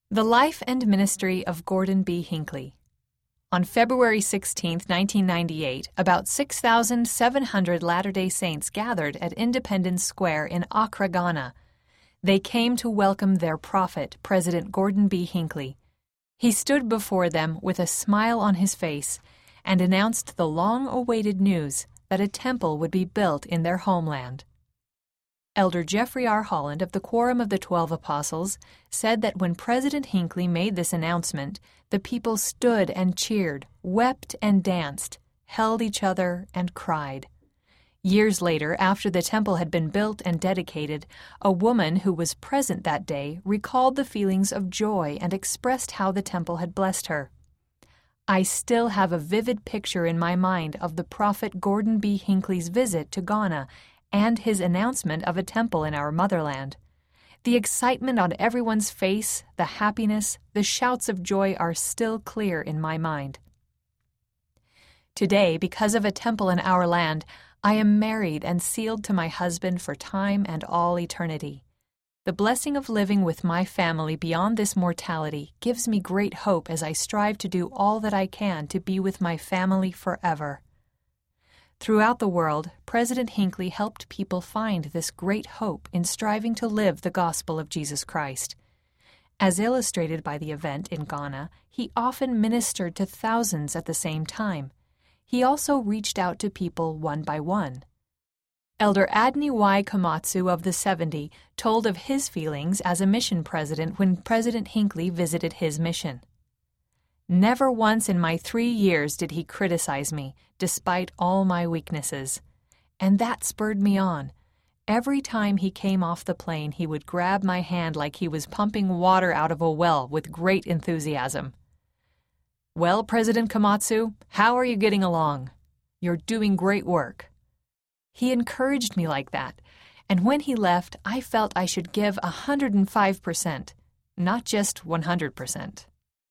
The Life and Ministry of Gordon B. Hinckley. On February 16, 1998, about 6,700 Latter-day Saints gathered at Independence Square in Accra, Ghana. They came to welcome their prophet, President Gordon B. Hinckley. He stood before them with a smile on his face and announced the long-awaited news that a temple would be built in their homeland. Elder Jeffrey R. Holland of the Quorum of the 12 Apostles said that when President Hinckley made this announcement, the people stood and cheered, wept and danced, held each other and cried. Years later, after the temple had been built and dedicated, a woman who was present that day recalled the feelings of joy and expressed how the temple had blessed her. I still have a vivid picture in my mind of the prophet Gordon B. Hinckley's visit to Ghana and his announcement of a temple in our motherland. The excitement on everyone's face, the happiness, the shouts of joy are still clear in my mind. Today, because of a temple in our land, I am married and sealed to my husband for time and all eternity. The blessing of living with my family beyond this mortality gives me great hope as I strive to do all that I can to be with my family forever. Throughout the world, President Hinckley helped people find this great hope in striving to live the gospel of Jesus Christ. As illustrated by the event in Ghana, he often ministered to thousands at the same time. He also reached out to people one by one. Elder Adney Y. Komatsu of the 70 told of his feelings as a mission president when President Hinckley visited his mission. Never once in my 3 years did he criticize me, despite all my weaknesses. And that spurred me on. Every time he came off the plane, he would grab my hand like he was pumping water out of a well with great enthusiasm. "Well, President Komatsu, how are you getting along? You're doing great work." He encouraged me like that, and when he left, I felt I should give 105%, not just 100%.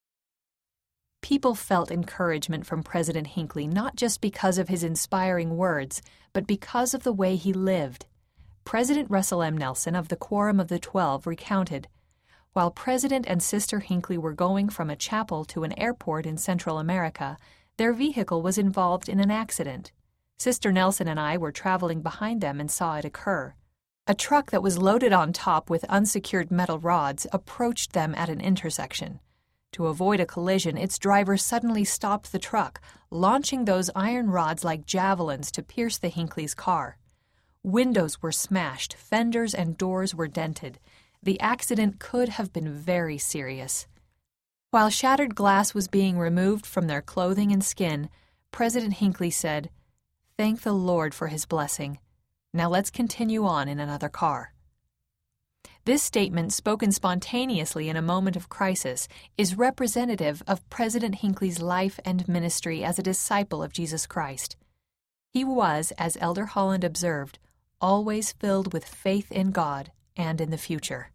People felt encouragement from President Hinckley not just because of his inspiring words, but because of the way he lived. President Russell M. Nelson of the Quorum of the 12 recounted, "While President and Sister Hinckley were going from a chapel to an airport in Central America, their vehicle was involved in an accident. Sister Nelson and I were traveling behind them and saw it occur. A truck that was loaded on top with unsecured metal rods approached them at an intersection. To avoid a collision, its driver suddenly stopped the truck, launching those iron rods like javelins to pierce the Hinckley's car. Windows were smashed, fenders and doors were dented. The accident could have been very serious. While shattered glass was being removed from their clothing and skin, President Hinckley said, 'Thank the Lord for his blessing. Now let's continue on in another car.'" This statement, spoken spontaneously in a moment of crisis, is representative of President Hinckley's life and ministry as a disciple of Jesus Christ. He was, as Elder Holland observed, always filled with faith in God and in the future.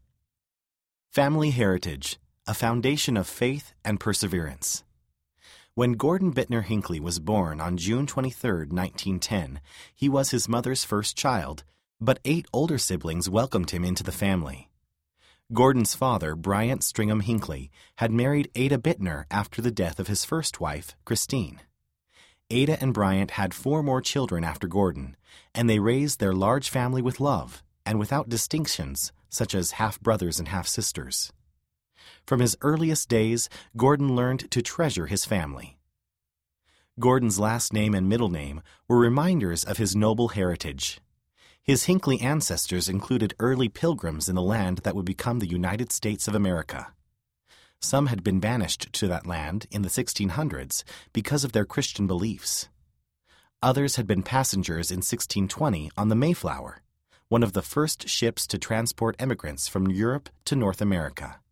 Family Heritage, a foundation of faith and perseverance. When Gordon Bittner Hinckley was born on June 23, 1910, he was his mother's first child, but 8 older siblings welcomed him into the family. Gordon's father, Bryant Stringham Hinckley, had married Ada Bittner after the death of his first wife, Christine. Ada and Bryant had 4 more children after Gordon, and they raised their large family with love and without distinctions, such as half-brothers and half-sisters. From his earliest days, Gordon learned to treasure his family. Gordon's last name and middle name were reminders of his noble heritage. His Hinckley ancestors included early pilgrims in the land that would become the United States of America. Some had been banished to that land in the 1600s because of their Christian beliefs. Others had been passengers in 1620 on the Mayflower, one of the first ships to transport emigrants from Europe to North America.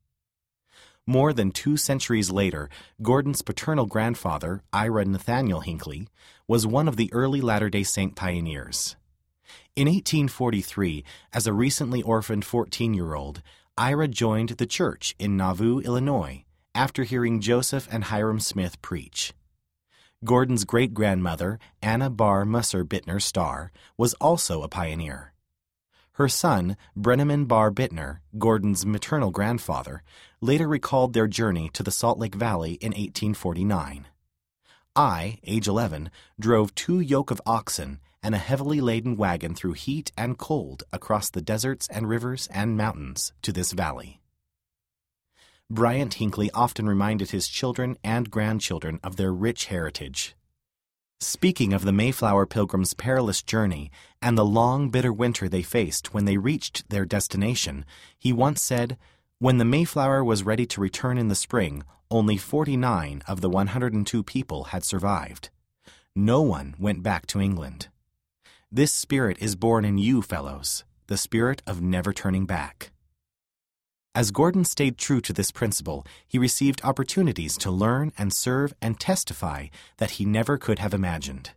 More than 2 centuries later, Gordon's paternal grandfather, Ira Nathaniel Hinckley, was one of the early Latter-day Saint pioneers. In 1843, as a recently orphaned 14-year-old, Ira joined the church in Nauvoo, Illinois, after hearing Joseph and Hiram Smith preach. Gordon's great-grandmother, Anna Barr Musser Bittner Starr, was also a pioneer. Her son, Brenneman Bar Bittner, Gordon's maternal grandfather, later recalled their journey to the Salt Lake Valley in 1849. I, age 11, drove 2 yoke of oxen and a heavily laden wagon through heat and cold across the deserts and rivers and mountains to this valley. Bryant Hinckley often reminded his children and grandchildren of their rich heritage. Speaking of the Mayflower Pilgrims' perilous journey and the long, bitter winter they faced when they reached their destination, he once said, "When the Mayflower was ready to return in the spring, only 49 of the 102 people had survived. No one went back to England. This spirit is born in you, fellows, the spirit of never turning back." As Gordon stayed true to this principle, he received opportunities to learn and serve and testify that he never could have imagined.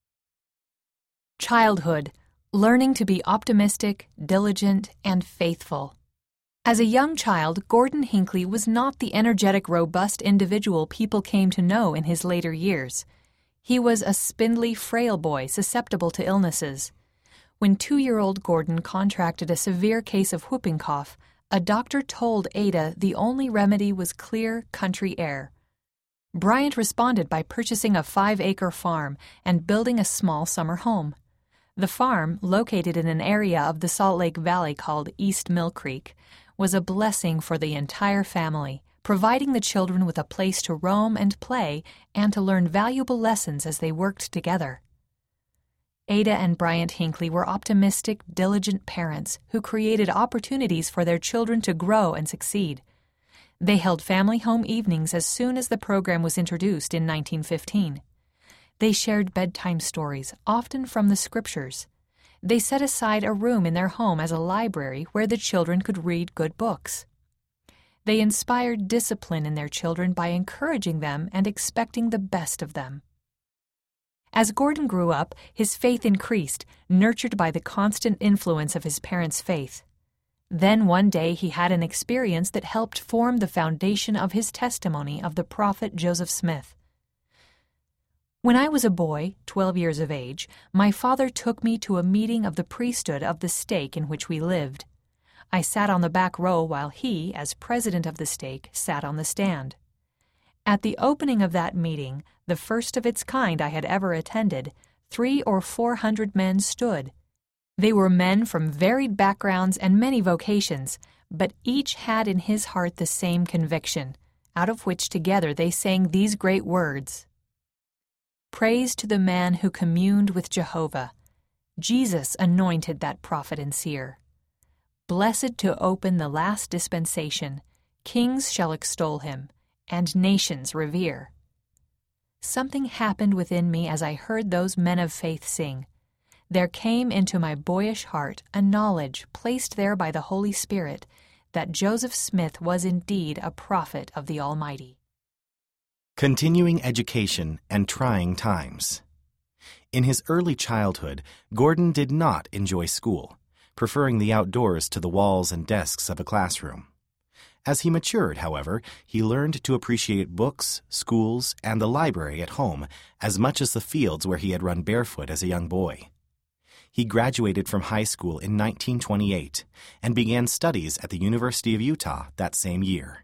Childhood, learning to be optimistic, diligent, and faithful. As a young child, Gordon Hinckley was not the energetic, robust individual people came to know in his later years. He was a spindly, frail boy susceptible to illnesses. When 2-year-old Gordon contracted a severe case of whooping cough, a doctor told Ada the only remedy was clear country air. Bryant responded by purchasing a 5-acre farm and building a small summer home. The farm, located in an area of the Salt Lake Valley called East Mill Creek, was a blessing for the entire family, providing the children with a place to roam and play and to learn valuable lessons as they worked together. Ada and Bryant Hinckley were optimistic, diligent parents who created opportunities for their children to grow and succeed. They held family home evenings as soon as the program was introduced in 1915. They shared bedtime stories, often from the scriptures. They set aside a room in their home as a library where the children could read good books. They inspired discipline in their children by encouraging them and expecting the best of them. As Gordon grew up, his faith increased, nurtured by the constant influence of his parents' faith. Then one day he had an experience that helped form the foundation of his testimony of the prophet Joseph Smith. "When I was a boy, 12 years of age, my father took me to a meeting of the priesthood of the stake in which we lived. I sat on the back row while he, as president of the stake, sat on the stand. At the opening of that meeting, the first of its kind I had ever attended, 300 or 400 men stood. They were men from varied backgrounds and many vocations, but each had in his heart the same conviction, out of which together they sang these great words: Praise to the man who communed with Jehovah. Jesus anointed that prophet and seer. Blessed to open the last dispensation, kings shall extol him, and nations revere. Something happened within me as I heard those men of faith sing. There came into my boyish heart a knowledge placed there by the Holy Spirit that Joseph Smith was indeed a prophet of the Almighty." Continuing education and trying times. In his early childhood, Gordon did not enjoy school, preferring the outdoors to the walls and desks of a classroom. As he matured, however, he learned to appreciate books, schools, and the library at home as much as the fields where he had run barefoot as a young boy. He graduated from high school in 1928 and began studies at the University of Utah that same year.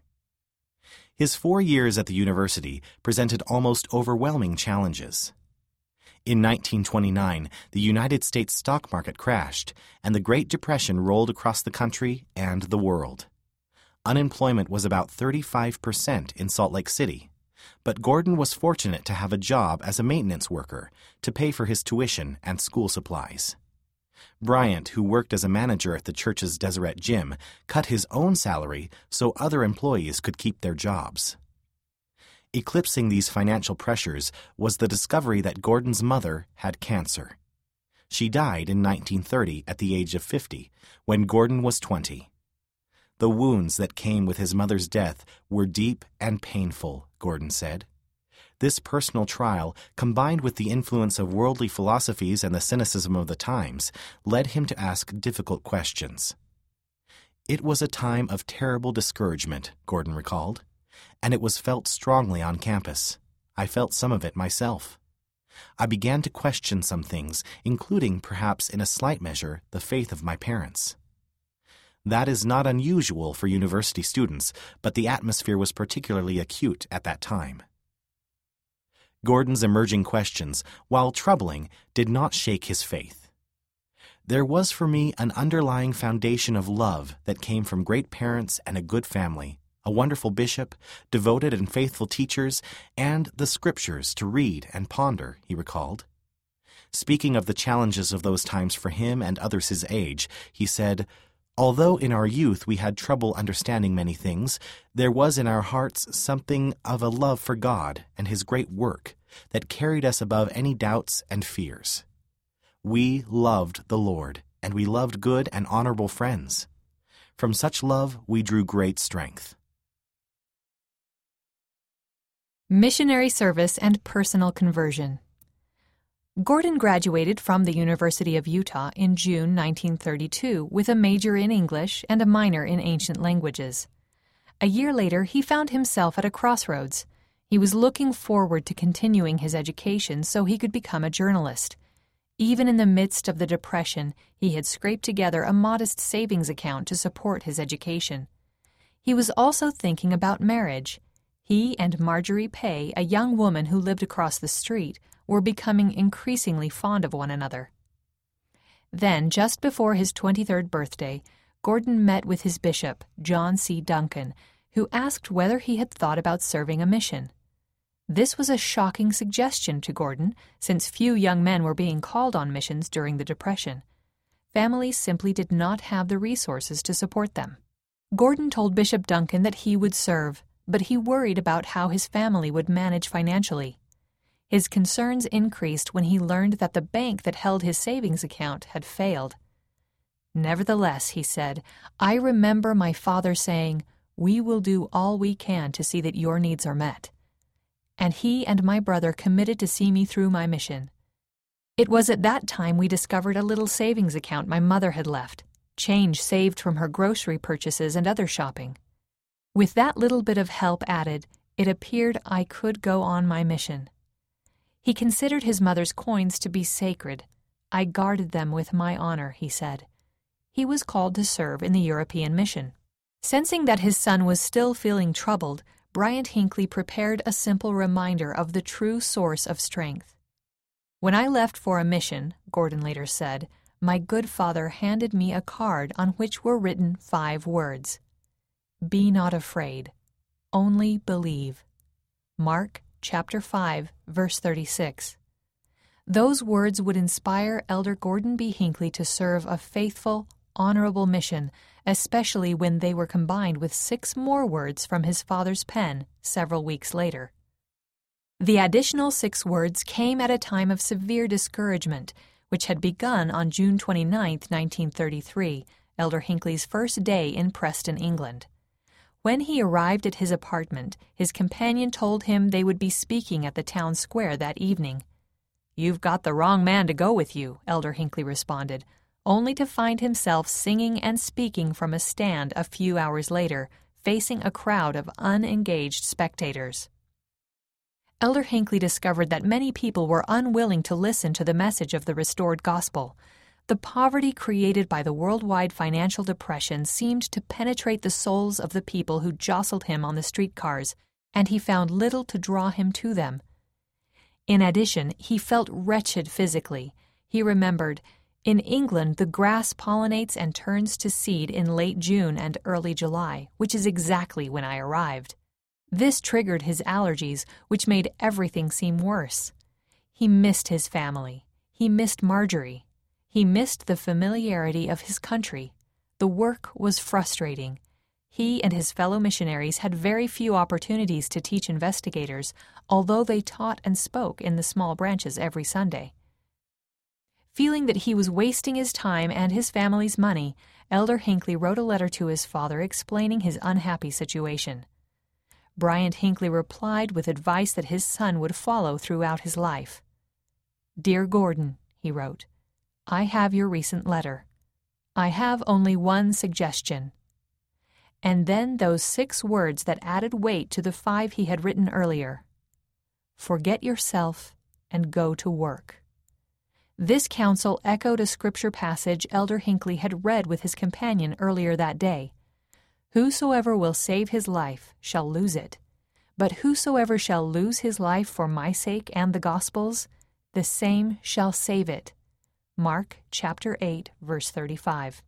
His 4 years at the university presented almost overwhelming challenges. In 1929, the United States stock market crashed, and the Great Depression rolled across the country and the world. Unemployment was about 35% in Salt Lake City, but Gordon was fortunate to have a job as a maintenance worker to pay for his tuition and school supplies. Bryant, who worked as a manager at the church's Deseret Gym, cut his own salary so other employees could keep their jobs. Eclipsing these financial pressures was the discovery that Gordon's mother had cancer. She died in 1930 at the age of 50, when Gordon was 20. The wounds that came with his mother's death were deep and painful, Gordon said. This personal trial, combined with the influence of worldly philosophies and the cynicism of the times, led him to ask difficult questions. It was a time of terrible discouragement, Gordon recalled, and it was felt strongly on campus. I felt some of it myself. I began to question some things, including, perhaps in a slight measure, the faith of my parents. That is not unusual for university students, but the atmosphere was particularly acute at that time. Gordon's emerging questions, while troubling, did not shake his faith. There was for me an underlying foundation of love that came from great parents and a good family, a wonderful bishop, devoted and faithful teachers, and the Scriptures to read and ponder, he recalled. Speaking of the challenges of those times for him and others his age, he said, "Although in our youth we had trouble understanding many things, there was in our hearts something of a love for God and His great work that carried us above any doubts and fears. We loved the Lord, and we loved good and honorable friends. From such love we drew great strength." Missionary service and personal conversion. Gordon graduated from the University of Utah in June 1932 with a major in English and a minor in ancient languages. A year later, he found himself at a crossroads. He was looking forward to continuing his education so he could become a journalist. Even in the midst of the Depression, he had scraped together a modest savings account to support his education. He was also thinking about marriage. He and Marjorie Pay, a young woman who lived across the street, were becoming increasingly fond of one another. Then, just before his 23rd birthday, Gordon met with his bishop, John C. Duncan, who asked whether he had thought about serving a mission. This was a shocking suggestion to Gordon, since few young men were being called on missions during the Depression. Families simply did not have the resources to support them. Gordon told Bishop Duncan that he would serve, but he worried about how his family would manage financially. His concerns increased when he learned that the bank that held his savings account had failed. "Nevertheless," he said, "I remember my father saying, 'We will do all we can to see that your needs are met.' And he and my brother committed to see me through my mission. It was at that time we discovered a little savings account my mother had left, change saved from her grocery purchases and other shopping. With that little bit of help added, it appeared I could go on my mission." He considered his mother's coins to be sacred. "I guarded them with my honor," he said. He was called to serve in the European mission. Sensing that his son was still feeling troubled, Bryant Hinckley prepared a simple reminder of the true source of strength. "When I left for a mission," Gordon later said, "my good father handed me a card on which were written 5 words. 'Be not afraid, only believe.' Mark chapter 5, verse 36. Those words would inspire Elder Gordon B. Hinckley to serve a faithful, honorable mission, especially when they were combined with 6 more words from his father's pen several weeks later. The additional 6 words came at a time of severe discouragement, which had begun on June 29, 1933, Elder Hinckley's first day in Preston, England. When he arrived at his apartment, his companion told him they would be speaking at the town square that evening. "You've got the wrong man to go with you," Elder Hinckley responded, only to find himself singing and speaking from a stand a few hours later, facing a crowd of unengaged spectators. Elder Hinckley discovered that many people were unwilling to listen to the message of the restored gospel. The poverty created by the worldwide financial depression seemed to penetrate the souls of the people who jostled him on the streetcars, and he found little to draw him to them. In addition, he felt wretched physically. He remembered, "In England, the grass pollinates and turns to seed in late June and early July, which is exactly when I arrived." This triggered his allergies, which made everything seem worse. He missed his family. He missed Marjorie. He missed the familiarity of his country. The work was frustrating. He and his fellow missionaries had very few opportunities to teach investigators, although they taught and spoke in the small branches every Sunday. Feeling that he was wasting his time and his family's money, Elder Hinckley wrote a letter to his father explaining his unhappy situation. Bryant Hinckley replied with advice that his son would follow throughout his life. "Dear Gordon," he wrote, "I have your recent letter. I have only one suggestion." And then those 6 words that added weight to the 5 he had written earlier. "Forget yourself and go to work. This counsel echoed a scripture passage Elder Hinckley had read with his companion earlier that day. "Whosoever will save his life shall lose it, but whosoever shall lose his life for my sake and the gospel's, the same shall save it." Mark chapter 8, verse 35.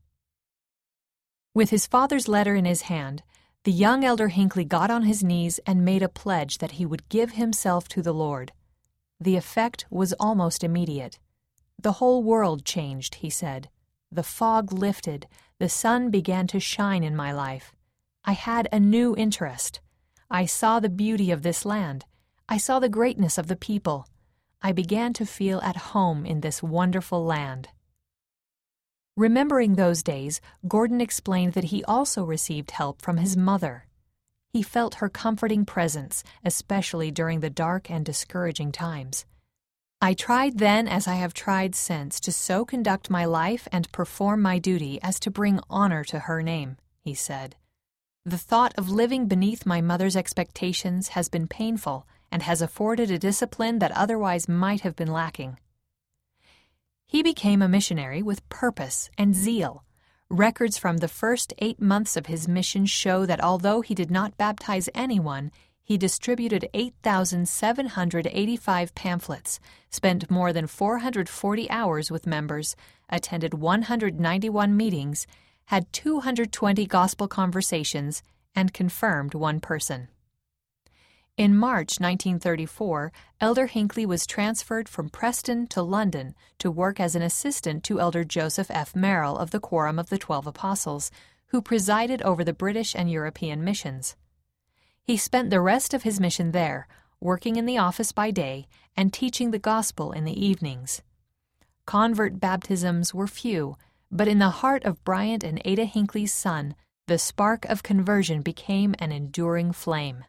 With his father's letter in his hand, the young Elder Hinckley got on his knees and made a pledge that he would give himself to the Lord. The effect was almost immediate. "The whole world changed," he said. "The fog lifted, the sun began to shine in my life. I had a new interest. I saw the beauty of this land. I saw the greatness of the people. I began to feel at home in this wonderful land." Remembering those days, Gordon explained that he also received help from his mother. He felt her comforting presence, especially during the dark and discouraging times. "I tried then, as I have tried since, to so conduct my life and perform my duty as to bring honor to her name," he said. "The thought of living beneath my mother's expectations has been painful and has afforded a discipline that otherwise might have been lacking." He became a missionary with purpose and zeal. Records from the first 8 months of his mission show that although he did not baptize anyone, he distributed 8,785 pamphlets, spent more than 440 hours with members, attended 191 meetings, had 220 gospel conversations, and confirmed one person. In March 1934, Elder Hinckley was transferred from Preston to London to work as an assistant to Elder Joseph F. Merrill of the Quorum of the 12 Apostles, who presided over the British and European missions. He spent the rest of his mission there, working in the office by day and teaching the gospel in the evenings. Convert baptisms were few, but in the heart of Bryant and Ada Hinckley's son, the spark of conversion became an enduring flame.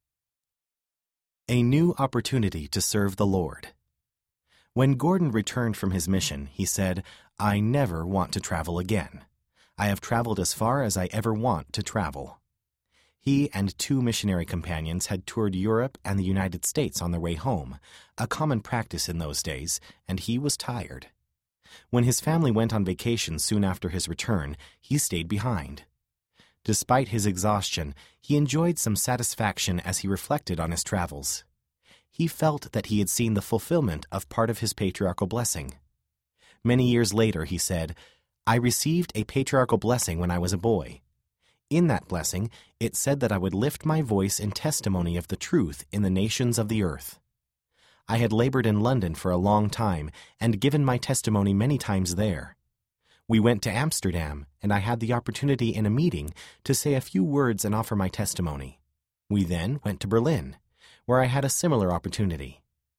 A new opportunity to serve the Lord. When Gordon returned from his mission, he said, "I never want to travel again. I have traveled as far as I ever want to travel." He and 2 missionary companions had toured Europe and the United States on their way home, a common practice in those days, and he was tired. When his family went on vacation soon after his return, he stayed behind. Despite his exhaustion, he enjoyed some satisfaction as he reflected on his travels. He felt that he had seen the fulfillment of part of his patriarchal blessing. Many years later, he said, "I received a patriarchal blessing when I was a boy. In that blessing, it said that I would lift my voice in testimony of the truth in the nations of the earth. I had labored in London for a long time and given my testimony many times there. We went to Amsterdam, and I had the opportunity in a meeting to say a few words and offer my testimony. We then went to Berlin, where I had a similar opportunity.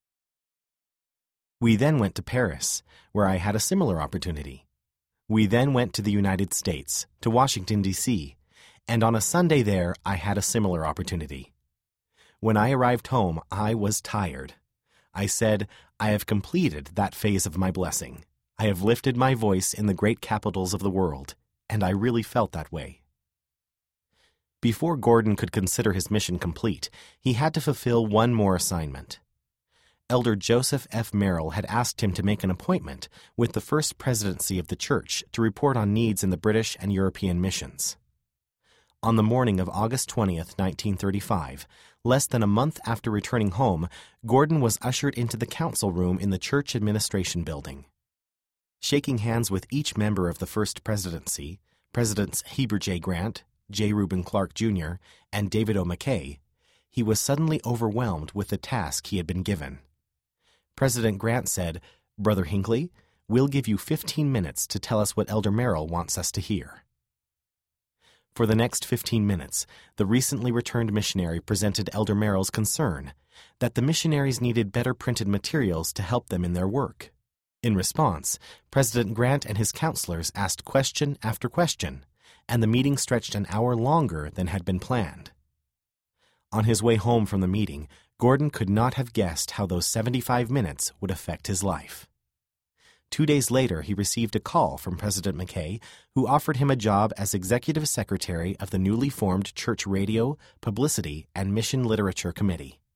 We then went to Paris, where I had a similar opportunity. We then went to the United States, to Washington, D.C., and on a Sunday there I had a similar opportunity. When I arrived home, I was tired. I said, I have completed that phase of my blessing. I have lifted my voice in the great capitals of the world, and I really felt that way." Before Gordon could consider his mission complete, he had to fulfill one more assignment. Elder Joseph F. Merrill had asked him to make an appointment with the First Presidency of the Church to report on needs in the British and European missions. On the morning of August 20th, 1935, less than a month after returning home, Gordon was ushered into the council room in the church administration building. Shaking hands with each member of the First Presidency, Presidents Heber J. Grant, J. Reuben Clark, Jr., and David O. McKay, he was suddenly overwhelmed with the task he had been given. President Grant said, "Brother Hinckley, we'll give you 15 minutes to tell us what Elder Merrill wants us to hear." For the next 15 minutes, the recently returned missionary presented Elder Merrill's concern that the missionaries needed better printed materials to help them in their work. In response, President Grant and his counselors asked question after question, and the meeting stretched an hour longer than had been planned. On his way home from the meeting, Gordon could not have guessed how those 75 minutes would affect his life. 2 days later, he received a call from President McKay, who offered him a job as executive secretary of the newly formed Church Radio, Publicity, and Mission Literature Committee.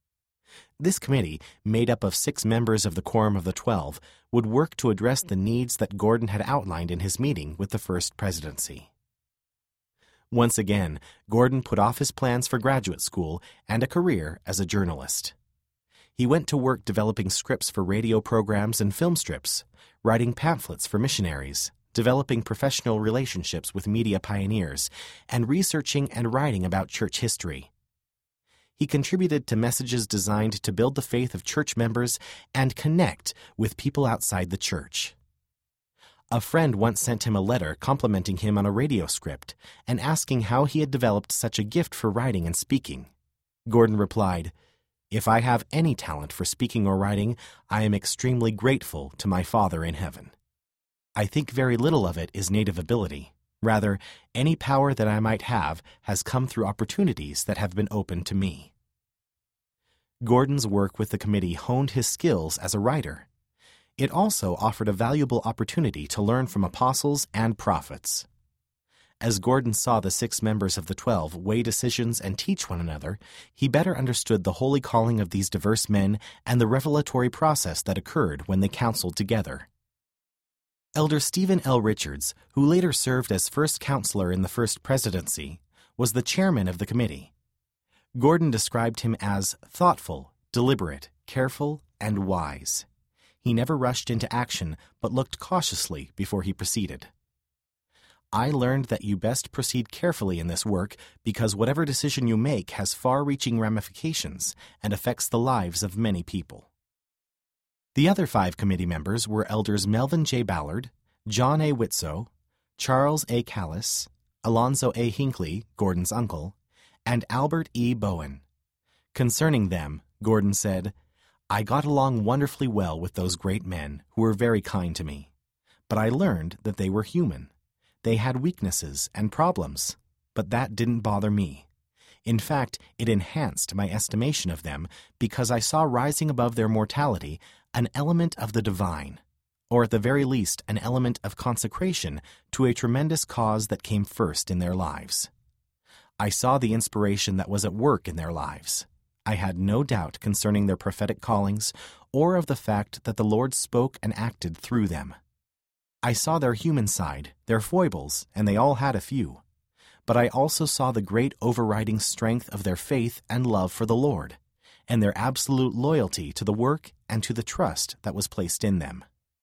This committee, made up of 6 members of the Quorum of the 12, would work to address the needs that Gordon had outlined in his meeting with the First Presidency. Once again, Gordon put off his plans for graduate school and a career as a journalist. He went to work developing scripts for radio programs and film strips, writing pamphlets for missionaries, developing professional relationships with media pioneers, and researching and writing about church history. He contributed to messages designed to build the faith of church members and connect with people outside the church. A friend once sent him a letter complimenting him on a radio script and asking how he had developed such a gift for writing and speaking. Gordon replied, "If I have any talent for speaking or writing, I am extremely grateful to my Father in heaven. I think very little of it is native ability. Rather, any power that I might have has come through opportunities that have been opened to me." Gordon's work with the committee honed his skills as a writer. It also offered a valuable opportunity to learn from apostles and prophets. As Gordon saw the 6 members of the 12 weigh decisions and teach one another, he better understood the holy calling of these diverse men and the revelatory process that occurred when they counseled together. Elder Stephen L. Richards, who later served as first counselor in the First Presidency, was the chairman of the committee. Gordon described him as thoughtful, deliberate, careful, and wise. He never rushed into action, but looked cautiously before he proceeded. "I learned that you best proceed carefully in this work because whatever decision you make has far-reaching ramifications and affects the lives of many people." The other 5 committee members were Elders Melvin J. Ballard, John A. Whitsoe, Charles A. Callis, Alonzo A. Hinckley, Gordon's uncle, and Albert E. Bowen. Concerning them, Gordon said, "I got along wonderfully well with those great men who were very kind to me, but I learned that they were human. They had weaknesses and problems, but that didn't bother me. In fact, it enhanced my estimation of them because I saw rising above their mortality an element of the divine, or at the very least an element of consecration to a tremendous cause that came first in their lives. I saw the inspiration that was at work in their lives. I had no doubt concerning their prophetic callings or of the fact that the Lord spoke and acted through them. I saw their human side, their foibles, and they all had a few. But I also saw the great overriding strength of their faith and love for the Lord, and their absolute loyalty to the work and to the trust that was placed in them."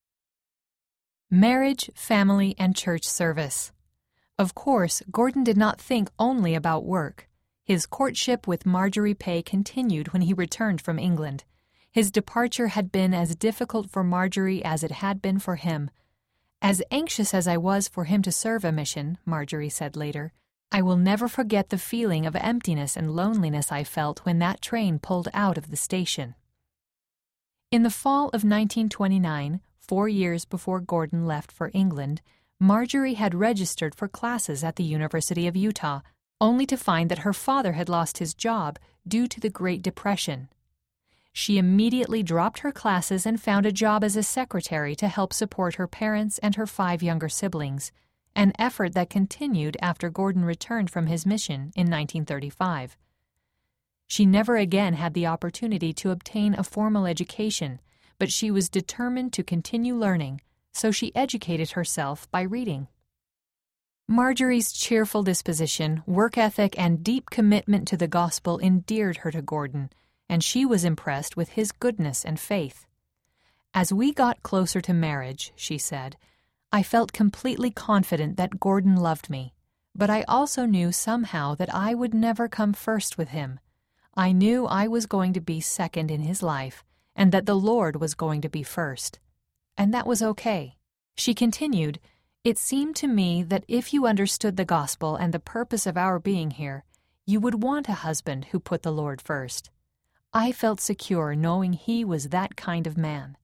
Marriage, family, and church service. Of course, Gordon did not think only about work. His courtship with Marjorie Pay continued when he returned from England. His departure had been as difficult for Marjorie as it had been for him. "As anxious as I was for him to serve a mission," Marjorie said later, "I will never forget the feeling of emptiness and loneliness I felt when that train pulled out of the station." In the fall of 1929, 4 years before Gordon left for England, Marjorie had registered for classes at the University of Utah, only to find that her father had lost his job due to the Great Depression. She immediately dropped her classes and found a job as a secretary to help support her parents and her 5 younger siblings, an effort that continued after Gordon returned from his mission in 1935. She never again had the opportunity to obtain a formal education, but she was determined to continue learning, so she educated herself by reading. Marjorie's cheerful disposition, work ethic, and deep commitment to the gospel endeared her to Gordon, and she was impressed with his goodness and faith. "As we got closer to marriage," she said, "I felt completely confident that Gordon loved me, but I also knew somehow that I would never come first with him. I knew I was going to be second in his life, and that the Lord was going to be first. And that was okay." She continued, "It seemed to me that if you understood the gospel and the purpose of our being here, you would want a husband who put the Lord first. I felt secure knowing he was that kind of man."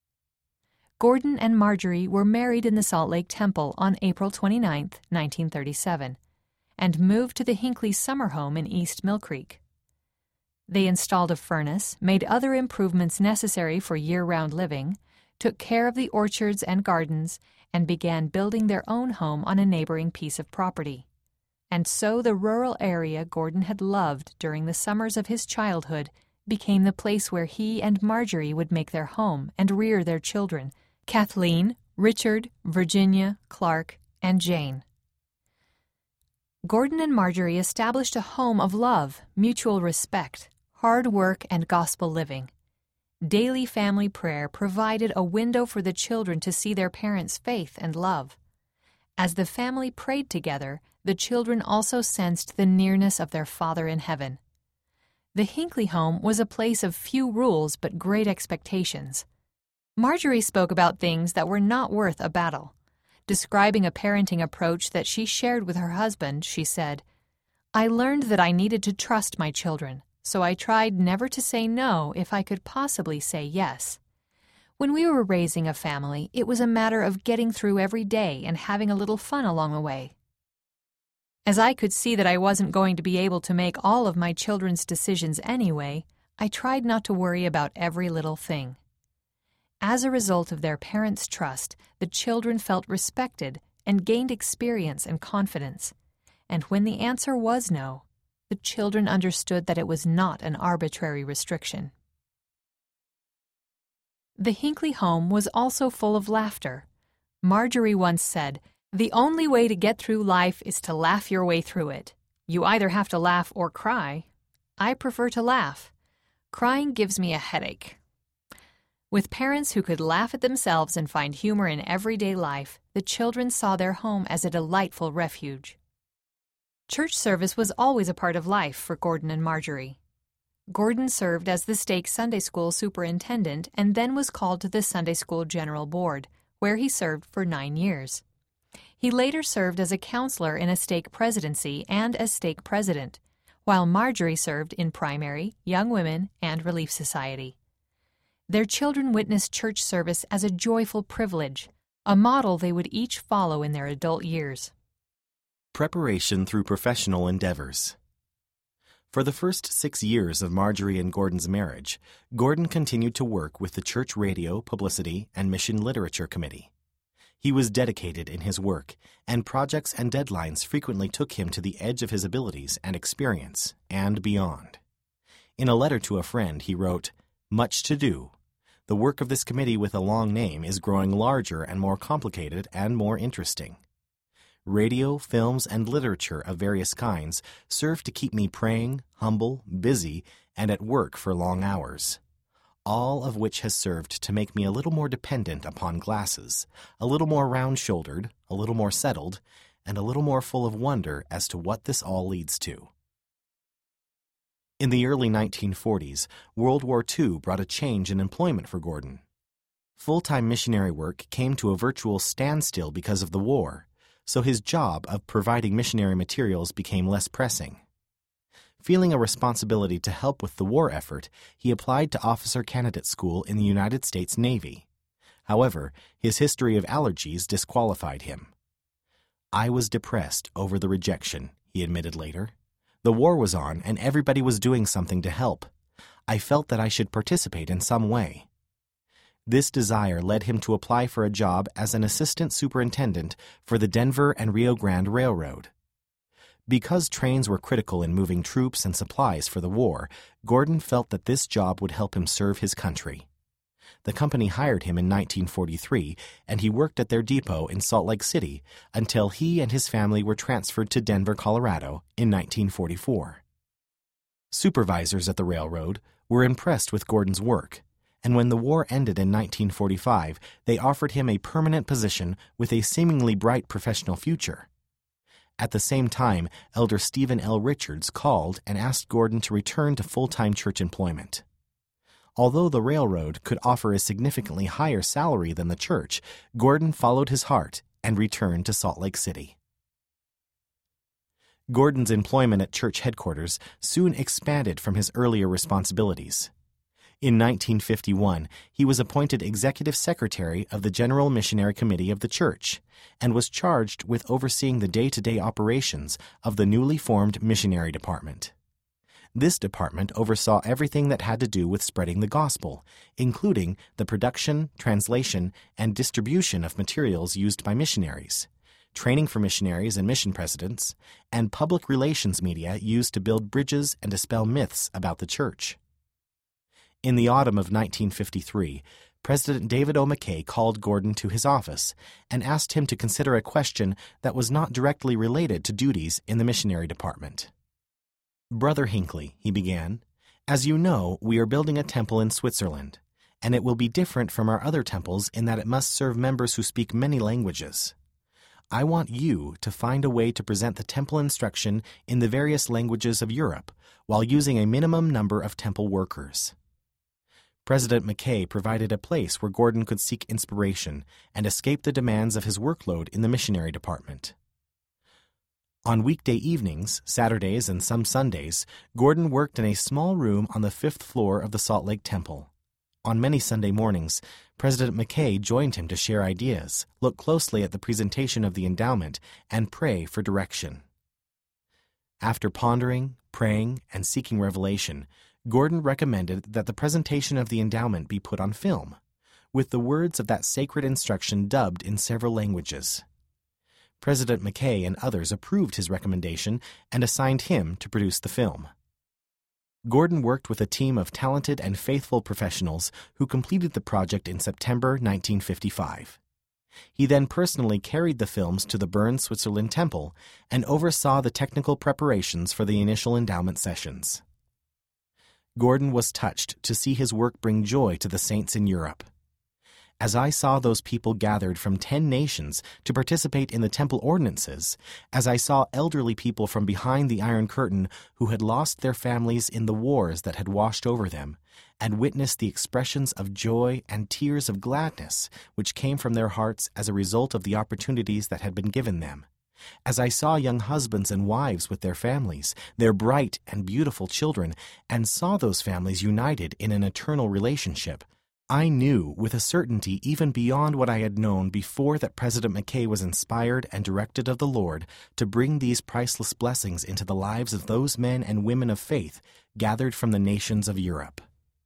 Gordon and Marjorie were married in the Salt Lake Temple on April 29, 1937, and moved to the Hinckley summer home in East Mill Creek. They installed a furnace, made other improvements necessary for year-round living, took care of the orchards and gardens, and began building their own home on a neighboring piece of property. And so the rural area Gordon had loved during the summers of his childhood became the place where he and Marjorie would make their home and rear their children, Kathleen, Richard, Virginia, Clark, and Jane. Gordon and Marjorie established a home of love, mutual respect, hard work, and gospel living. Daily family prayer provided a window for the children to see their parents' faith and love. As the family prayed together, the children also sensed the nearness of their Father in heaven. The Hinckley home was a place of few rules but great expectations. Marjorie spoke about things that were not worth a battle. Describing a parenting approach that she shared with her husband, she said, "I learned that I needed to trust my children, so I tried never to say no if I could possibly say yes. When we were raising a family, it was a matter of getting through every day and having a little fun along the way. As I could see that I wasn't going to be able to make all of my children's decisions anyway, I tried not to worry about every little thing." As a result of their parents' trust, the children felt respected and gained experience and confidence. And when the answer was no, the children understood that it was not an arbitrary restriction. The Hinckley home was also full of laughter. Marjorie once said, "The only way to get through life is to laugh your way through it. You either have to laugh or cry. I prefer to laugh. Crying gives me a headache." With parents who could laugh at themselves and find humor in everyday life, the children saw their home as a delightful refuge. Church service was always a part of life for Gordon and Marjorie. Gordon served as the stake Sunday school superintendent and then was called to the Sunday school general board, where he served for 9 years. He later served as a counselor in a stake presidency and as stake president, while Marjorie served in primary, young women, and relief society. Their children witnessed church service as a joyful privilege, a model they would each follow in their adult years. Preparation through professional endeavors. For the first 6 years of Marjorie and Gordon's marriage, Gordon continued to work with the Church Radio, Publicity, and Mission Literature Committee. He was dedicated in his work, and projects and deadlines frequently took him to the edge of his abilities and experience, and beyond. In a letter to a friend, he wrote, "Much to do. The work of this committee with a long name is growing larger and more complicated and more interesting. Radio, films, and literature of various kinds serve to keep me praying, humble, busy, and at work for long hours, all of which has served to make me a little more dependent upon glasses, a little more round-shouldered, a little more settled, and a little more full of wonder as to what this all leads to." In the early 1940s, World War II brought a change in employment for Gordon. Full-time missionary work came to a virtual standstill because of the war, so his job of providing missionary materials became less pressing. Feeling a responsibility to help with the war effort, he applied to officer candidate school in the United States Navy. However, his history of allergies disqualified him. "I was depressed over the rejection," he admitted later. "The war was on, and everybody was doing something to help. I felt that I should participate in some way." This desire led him to apply for a job as an assistant superintendent for the Denver and Rio Grande Railroad. Because trains were critical in moving troops and supplies for the war, Gordon felt that this job would help him serve his country. The company hired him in 1943, and he worked at their depot in Salt Lake City until he and his family were transferred to Denver, Colorado in 1944. Supervisors at the railroad were impressed with Gordon's work, and when the war ended in 1945, they offered him a permanent position with a seemingly bright professional future. At the same time, Elder Stephen L. Richards called and asked Gordon to return to full-time church employment. Although the railroad could offer a significantly higher salary than the church, Gordon followed his heart and returned to Salt Lake City. Gordon's employment at church headquarters soon expanded from his earlier responsibilities. In 1951, he was appointed executive secretary of the General Missionary Committee of the church and was charged with overseeing the day-to-day operations of the newly formed missionary department. This department oversaw everything that had to do with spreading the gospel, including the production, translation, and distribution of materials used by missionaries, training for missionaries and mission presidents, and public relations media used to build bridges and dispel myths about the church. In the autumn of 1953, President David O. McKay called Gordon to his office and asked him to consider a question that was not directly related to duties in the missionary department. "Brother Hinckley," he began, "as you know, we are building a temple in Switzerland, and it will be different from our other temples in that it must serve members who speak many languages. I want you to find a way to present the temple instruction in the various languages of Europe while using a minimum number of temple workers." President McKay provided a place where Gordon could seek inspiration and escape the demands of his workload in the missionary department. On weekday evenings, Saturdays, and some Sundays, Gordon worked in a small room on the 5th floor of the Salt Lake Temple. On many Sunday mornings, President McKay joined him to share ideas, look closely at the presentation of the endowment, and pray for direction. After pondering, praying, and seeking revelation, Gordon recommended that the presentation of the endowment be put on film, with the words of that sacred instruction dubbed in several languages. President McKay and others approved his recommendation and assigned him to produce the film. Gordon worked with a team of talented and faithful professionals who completed the project in September 1955. He then personally carried the films to the Bern, Switzerland Temple and oversaw the technical preparations for the initial endowment sessions. Gordon was touched to see his work bring joy to the saints in Europe. As I saw those people gathered from 10 nations to participate in the temple ordinances, as I saw elderly people from behind the Iron Curtain who had lost their families in the wars that had washed over them, and witnessed the expressions of joy and tears of gladness which came from their hearts as a result of the opportunities that had been given them, as I saw young husbands and wives with their families, their bright and beautiful children, and saw those families united in an eternal relationship, I knew with a certainty even beyond what I had known before that President McKay was inspired and directed of the Lord to bring these priceless blessings into the lives of those men and women of faith gathered from the nations of Europe.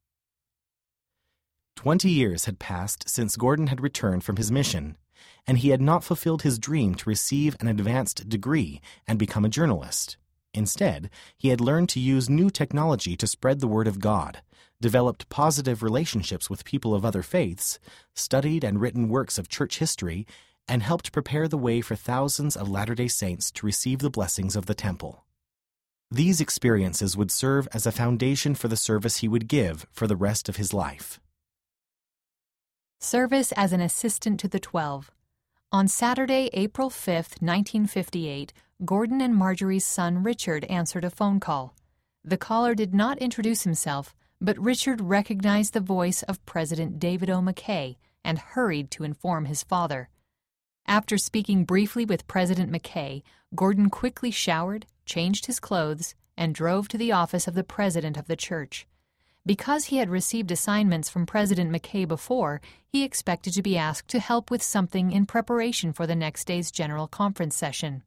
20 years had passed since Gordon had returned from his mission, and he had not fulfilled his dream to receive an advanced degree and become a journalist. Instead, he had learned to use new technology to spread the word of God, developed positive relationships with people of other faiths, studied and written works of church history, and helped prepare the way for thousands of Latter-day Saints to receive the blessings of the temple. These experiences would serve as a foundation for the service he would give for the rest of his life. Service as an assistant to the 12. On Saturday, April 5, 1958, Gordon and Marjorie's son Richard answered a phone call. The caller did not introduce himself, but Richard recognized the voice of President David O. McKay and hurried to inform his father. After speaking briefly with President McKay, Gordon quickly showered, changed his clothes, and drove to the office of the president of the church. Because he had received assignments from President McKay before, he expected to be asked to help with something in preparation for the next day's general conference session.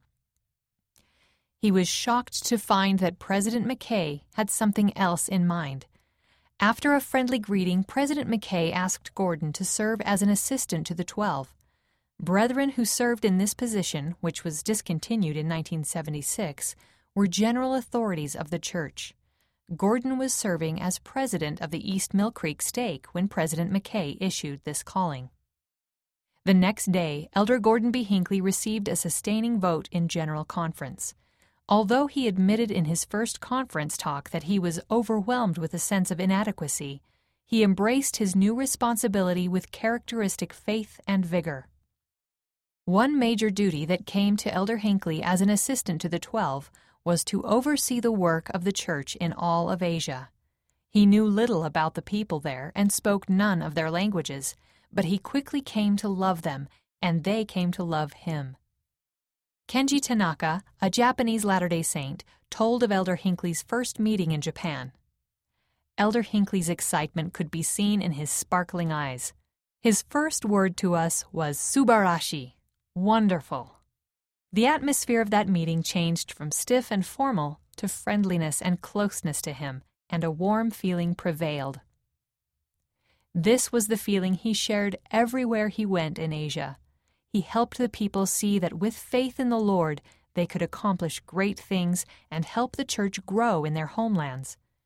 He was shocked to find that President McKay had something else in mind. After a friendly greeting, President McKay asked Gordon to serve as an assistant to the 12. Brethren who served in this position, which was discontinued in 1976, were general authorities of the church. Gordon was serving as president of the East Mill Creek Stake when President McKay issued this calling. The next day, Elder Gordon B. Hinckley received a sustaining vote in General Conference. Although he admitted in his first conference talk that he was overwhelmed with a sense of inadequacy, he embraced his new responsibility with characteristic faith and vigor. One major duty that came to Elder Hinckley as an assistant to the 12 was to oversee the work of the church in all of Asia. He knew little about the people there and spoke none of their languages, but he quickly came to love them, and they came to love him. Kenji Tanaka, a Japanese Latter-day Saint, told of Elder Hinckley's first meeting in Japan. Elder Hinckley's excitement could be seen in his sparkling eyes. His first word to us was "Subarashi," wonderful. The atmosphere of that meeting changed from stiff and formal to friendliness and closeness to him, and a warm feeling prevailed. This was the feeling he shared everywhere he went in Asia. He helped the people see that with faith in the Lord, they could accomplish great things and help the church grow in their homelands.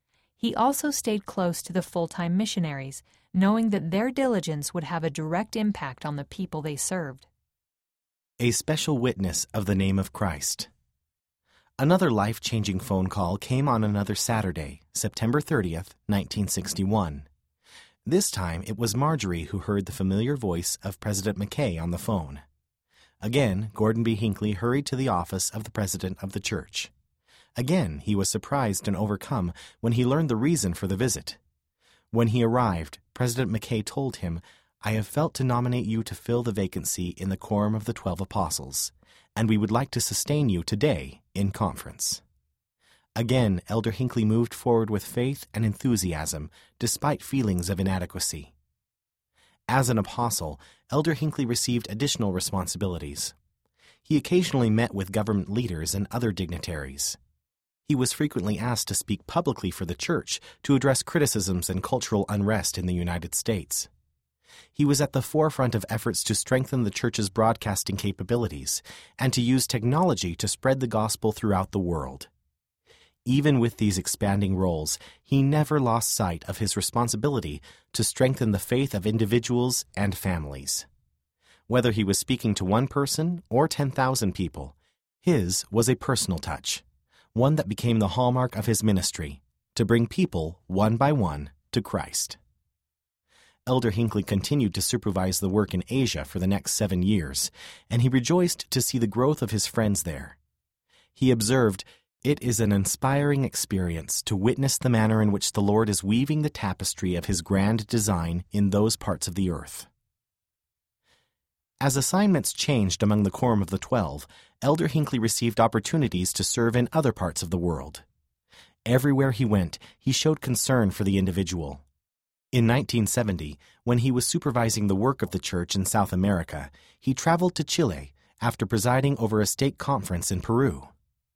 He also stayed close to the full-time missionaries, knowing that their diligence would have a direct impact on the people they served. A special witness of the name of Christ. Another life-changing phone call came on another Saturday, September 30th, 1961. This time, it was Marjorie who heard the familiar voice of President McKay on the phone. Again, Gordon B. Hinckley hurried to the office of the president of the church. Again, he was surprised and overcome when he learned the reason for the visit. When he arrived, President McKay told him, "I have felt to nominate you to fill the vacancy in the quorum of the 12 apostles, and we would like to sustain you today in conference." Again, Elder Hinckley moved forward with faith and enthusiasm, despite feelings of inadequacy. As an apostle, Elder Hinckley received additional responsibilities. He occasionally met with government leaders and other dignitaries. He was frequently asked to speak publicly for the church to address criticisms and cultural unrest in the United States. He was at the forefront of efforts to strengthen the church's broadcasting capabilities and to use technology to spread the gospel throughout the world. Even with these expanding roles, he never lost sight of his responsibility to strengthen the faith of individuals and families. Whether he was speaking to one person or 10,000 people, his was a personal touch, one that became the hallmark of his ministry, to bring people, one by one, to Christ. Elder Hinckley continued to supervise the work in Asia for the next 7 years, and he rejoiced to see the growth of his friends there. He observed, "It is an inspiring experience to witness the manner in which the Lord is weaving the tapestry of His grand design in those parts of the earth." As assignments changed among the Quorum of the 12, Elder Hinckley received opportunities to serve in other parts of the world. Everywhere he went, he showed concern for the individual. In 1970, when he was supervising the work of the church in South America, he traveled to Chile after presiding over a stake conference in Peru.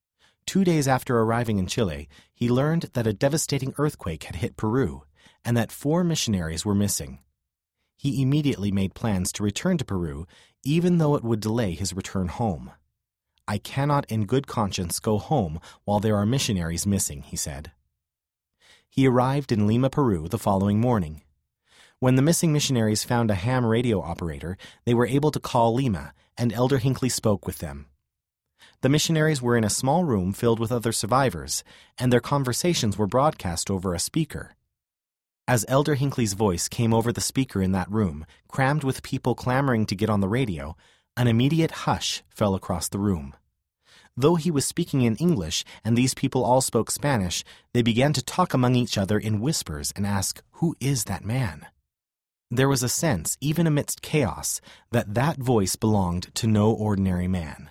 2 days after arriving in Chile, he learned that a devastating earthquake had hit Peru and that 4 missionaries were missing. He immediately made plans to return to Peru, even though it would delay his return home. "I cannot in good conscience go home while there are missionaries missing," he said. He arrived in Lima, Peru, the following morning. When the missing missionaries found a ham radio operator, they were able to call Lima, and Elder Hinckley spoke with them. The missionaries were in a small room filled with other survivors, and their conversations were broadcast over a speaker. As Elder Hinckley's voice came over the speaker in that room, crammed with people clamoring to get on the radio, an immediate hush fell across the room. Though he was speaking in English and these people all spoke Spanish, they began to talk among each other in whispers and ask, "Who is that man?" There was a sense, even amidst chaos, that that voice belonged to no ordinary man.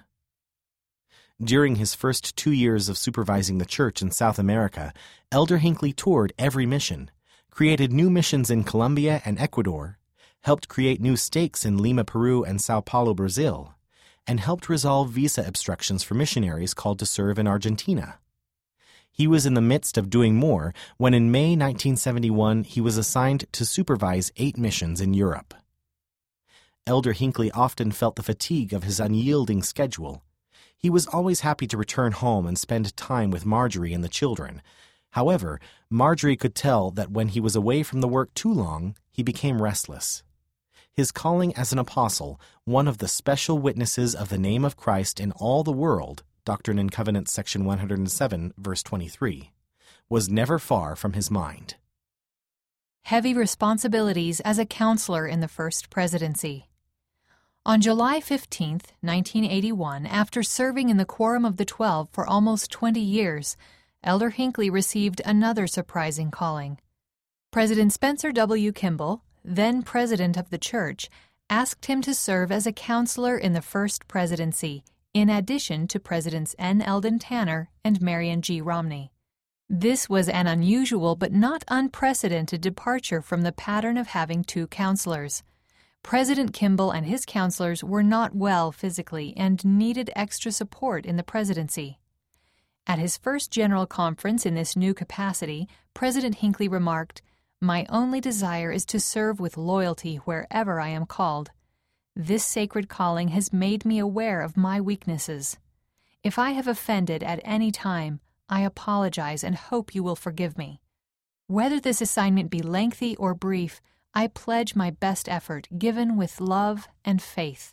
During his first 2 years of supervising the church in South America, Elder Hinckley toured every mission, created new missions in Colombia and Ecuador, helped create new stakes in Lima, Peru, and Sao Paulo, Brazil, and helped resolve visa obstructions for missionaries called to serve in Argentina. He was in the midst of doing more when in May 1971 he was assigned to supervise 8 missions in Europe. Elder Hinckley often felt the fatigue of his unyielding schedule. He was always happy to return home and spend time with Marjorie and the children. However, Marjorie could tell that when he was away from the work too long, he became restless. His calling as an apostle, one of the special witnesses of the name of Christ in all the world, Doctrine and Covenants, section 107, verse 23, was never far from his mind. Heavy responsibilities as a counselor in the First Presidency. On July 15, 1981, after serving in the Quorum of the 12 for almost 20 years, Elder Hinckley received another surprising calling. President Spencer W. Kimball, then president of the church, asked him to serve as a counselor in the First Presidency, in addition to Presidents N. Eldon Tanner and Marion G. Romney. This was an unusual but not unprecedented departure from the pattern of having 2 counselors. President Kimball and his counselors were not well physically and needed extra support in the presidency. At his first general conference in this new capacity, President Hinckley remarked, "My only desire is to serve with loyalty wherever I am called. This sacred calling has made me aware of my weaknesses. If I have offended at any time, I apologize and hope you will forgive me. Whether this assignment be lengthy or brief, I pledge my best effort, given with love and faith."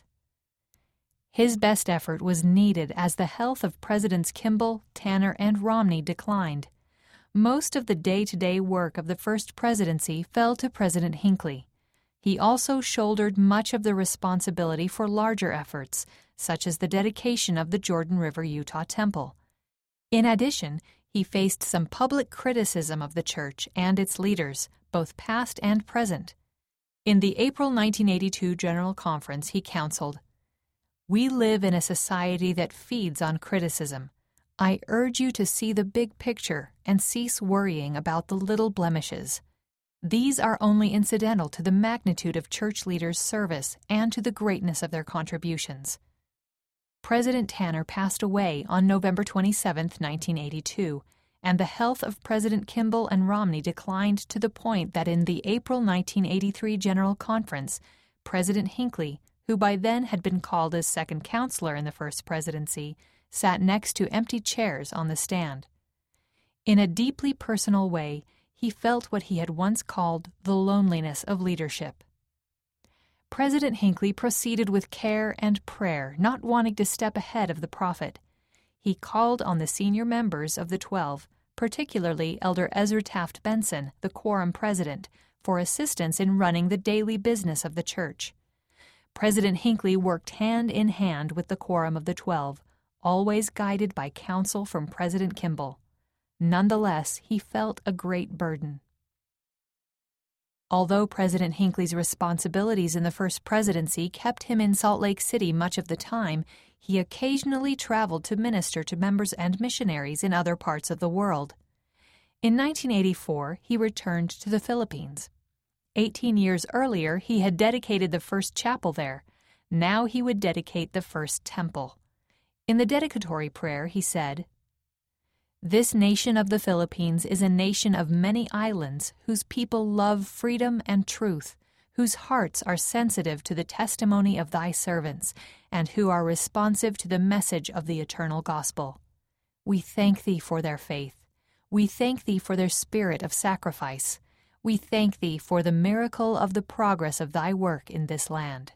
His best effort was needed as the health of Presidents Kimball, Tanner, and Romney declined. Most of the day-to-day work of the first presidency fell to President Hinckley. He also shouldered much of the responsibility for larger efforts, such as the dedication of the Jordan River Utah Temple. In addition, he faced some public criticism of the church and its leaders, both past and present. In the April 1982 General Conference, he counseled, "We live in a society that feeds on criticism. I urge you to see the big picture and cease worrying about the little blemishes. These are only incidental to the magnitude of church leaders' service and to the greatness of their contributions." President Tanner passed away on November 27, 1982, and the health of President Kimball and Romney declined to the point that in the April 1983 General Conference, President Hinckley, who by then had been called as second counselor in the first presidency, sat next to empty chairs on the stand. In a deeply personal way, he felt what he had once called the loneliness of leadership. President Hinckley proceeded with care and prayer, not wanting to step ahead of the prophet. He called on the senior members of the 12, particularly Elder Ezra Taft Benson, the quorum president, for assistance in running the daily business of the church. President Hinckley worked hand in hand with the quorum of the 12, always guided by counsel from President Kimball. Nonetheless, he felt a great burden. Although President Hinckley's responsibilities in the first presidency kept him in Salt Lake City much of the time, he occasionally traveled to minister to members and missionaries in other parts of the world. In 1984, he returned to the Philippines. 18 years earlier, he had dedicated the first chapel there. Now he would dedicate the first temple. In the dedicatory prayer, he said, "This nation of the Philippines is a nation of many islands whose people love freedom and truth, whose hearts are sensitive to the testimony of thy servants, and who are responsive to the message of the eternal gospel. We thank thee for their faith. We thank thee for their spirit of sacrifice. We thank thee for the miracle of the progress of thy work in this land."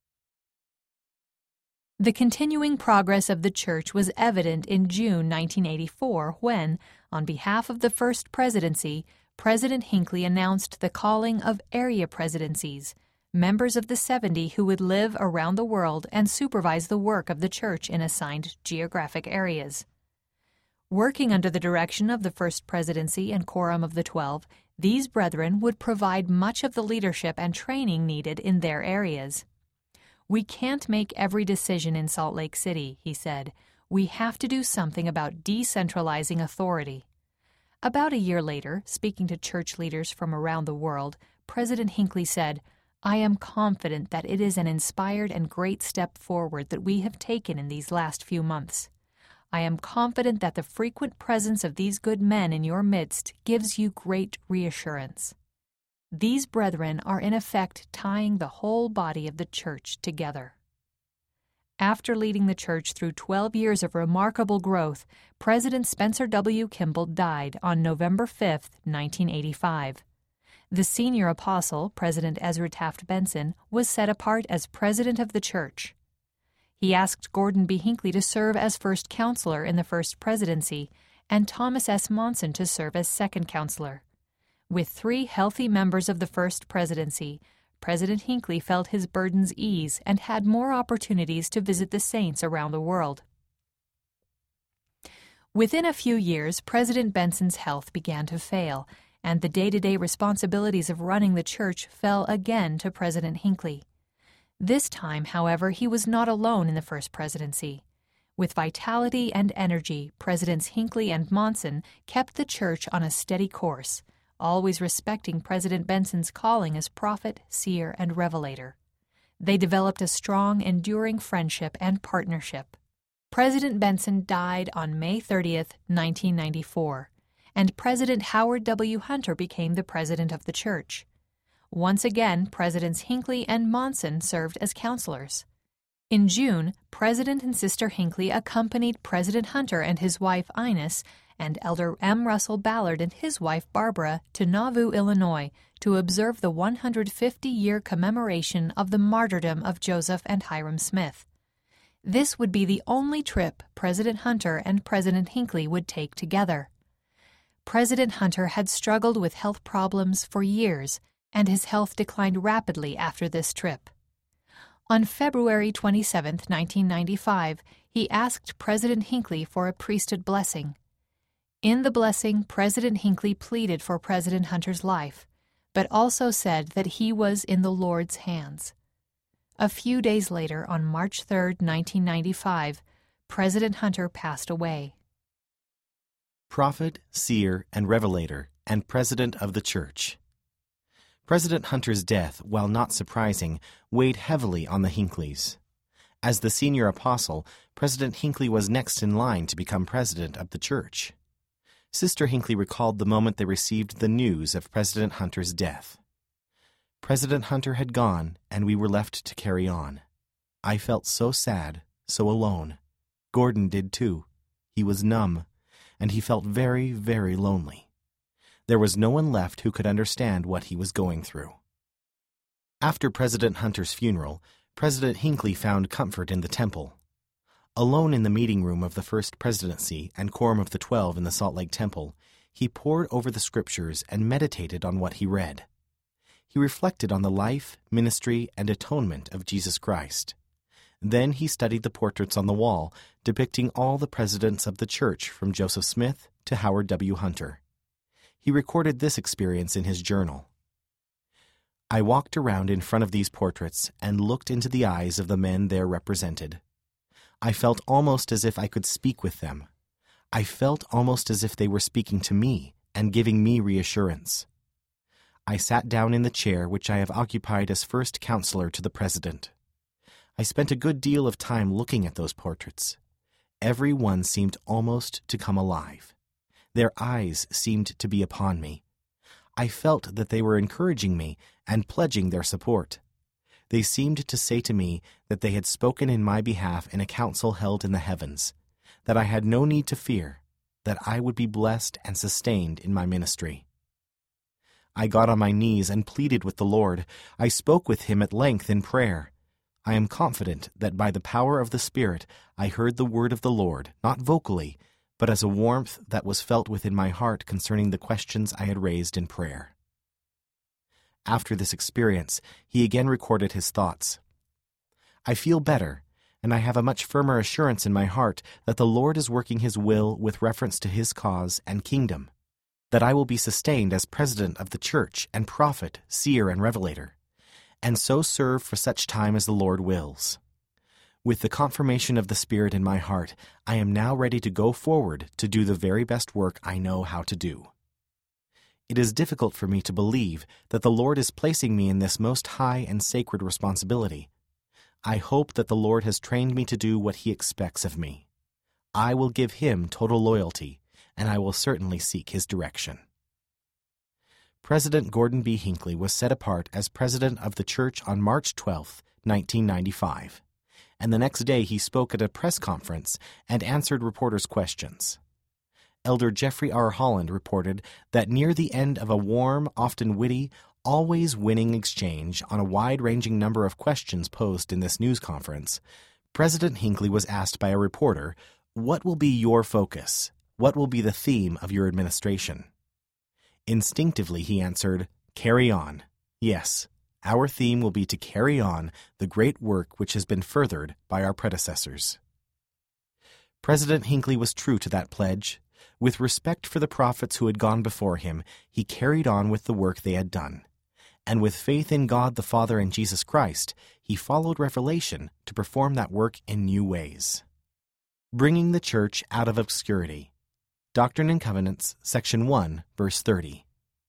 The continuing progress of the church was evident in June 1984 when, on behalf of the first presidency, President Hinckley announced the calling of area presidencies, members of the 70 who would live around the world and supervise the work of the church in assigned geographic areas. Working under the direction of the first presidency and quorum of the 12, these brethren would provide much of the leadership and training needed in their areas. "We can't make every decision in Salt Lake City," he said. "We have to do something about decentralizing authority." About a year later, speaking to church leaders from around the world, President Hinckley said, "I am confident that it is an inspired and great step forward that we have taken in these last few months. I am confident that the frequent presence of these good men in your midst gives you great reassurance. These brethren are in effect tying the whole body of the church together." After leading the church through 12 years of remarkable growth, President Spencer W. Kimball died on November 5, 1985. The senior apostle, President Ezra Taft Benson, was set apart as president of the church. He asked Gordon B. Hinckley to serve as first counselor in the first presidency, and Thomas S. Monson to serve as second counselor. With 3 healthy members of the first presidency, President Hinckley felt his burdens ease and had more opportunities to visit the saints around the world. Within a few years, President Benson's health began to fail, and the day-to-day responsibilities of running the church fell again to President Hinckley. This time, however, he was not alone in the first presidency. With vitality and energy, Presidents Hinckley and Monson kept the church on a steady course, always respecting President Benson's calling as prophet, seer, and revelator. They developed a strong, enduring friendship and partnership. President Benson died on May 30, 1994, and President Howard W. Hunter became the president of the church. Once again, Presidents Hinckley and Monson served as counselors. In June, President and Sister Hinckley accompanied President Hunter and his wife Ines and Elder M. Russell Ballard and his wife Barbara to Nauvoo, Illinois, to observe the 150-year commemoration of the martyrdom of Joseph and Hyrum Smith. This would be the only trip President Hunter and President Hinckley would take together. President Hunter had struggled with health problems for years, and his health declined rapidly after this trip. On February 27, 1995, he asked President Hinckley for a priesthood blessing. In the blessing, President Hinckley pleaded for President Hunter's life, but also said that he was in the Lord's hands. A few days later, on March 3, 1995, President Hunter passed away. Prophet, seer, and revelator, and president of the church. President Hunter's death, while not surprising, weighed heavily on the Hinckleys. As the senior apostle, President Hinckley was next in line to become president of the church. Sister Hinckley recalled the moment they received the news of President Hunter's death. President Hunter had gone, and we were left to carry on. I felt so sad, so alone. Gordon did too. He was numb, and he felt very, very lonely. There was no one left who could understand what he was going through. After President Hunter's funeral, President Hinckley found comfort in the temple. Alone in the meeting room of the First Presidency and Quorum of the 12 in the Salt Lake Temple, he pored over the scriptures and meditated on what he read. He reflected on the life, ministry, and atonement of Jesus Christ. Then he studied the portraits on the wall depicting all the presidents of the church from Joseph Smith to Howard W. Hunter. He recorded this experience in his journal. I walked around in front of these portraits and looked into the eyes of the men there represented. I felt almost as if I could speak with them. I felt almost as if they were speaking to me and giving me reassurance. I sat down in the chair which I have occupied as first counselor to the president. I spent a good deal of time looking at those portraits. Every one seemed almost to come alive. Their eyes seemed to be upon me. I felt that they were encouraging me and pledging their support. They seemed to say to me that they had spoken in my behalf in a council held in the heavens, that I had no need to fear, that I would be blessed and sustained in my ministry. I got on my knees and pleaded with the Lord. I spoke with him at length in prayer. I am confident that by the power of the Spirit I heard the word of the Lord, not vocally, but as a warmth that was felt within my heart concerning the questions I had raised in prayer. After this experience, he again recorded his thoughts. I feel better, and I have a much firmer assurance in my heart that the Lord is working his will with reference to his cause and kingdom, that I will be sustained as president of the church and prophet, seer, and revelator, and so serve for such time as the Lord wills. With the confirmation of the Spirit in my heart, I am now ready to go forward to do the very best work I know how to do. It is difficult for me to believe that the Lord is placing me in this most high and sacred responsibility. I hope that the Lord has trained me to do what he expects of me. I will give him total loyalty, and I will certainly seek his direction. President Gordon B. Hinckley was set apart as president of the church on March 12, 1995. And the next day he spoke at a press conference and answered reporters' questions. Elder Jeffrey R. Holland reported that near the end of a warm, often witty, always winning exchange on a wide-ranging number of questions posed in this news conference, President Hinckley was asked by a reporter, "What will be your focus? What will be the theme of your administration?" Instinctively he answered, "Carry on. Yes, our theme will be to carry on the great work which has been furthered by our predecessors." President Hinckley was true to that pledge. With respect for the prophets who had gone before him, he carried on with the work they had done. And with faith in God the Father and Jesus Christ, he followed revelation to perform that work in new ways. Bringing the church out of obscurity. Doctrine and Covenants, Section 1, verse 30.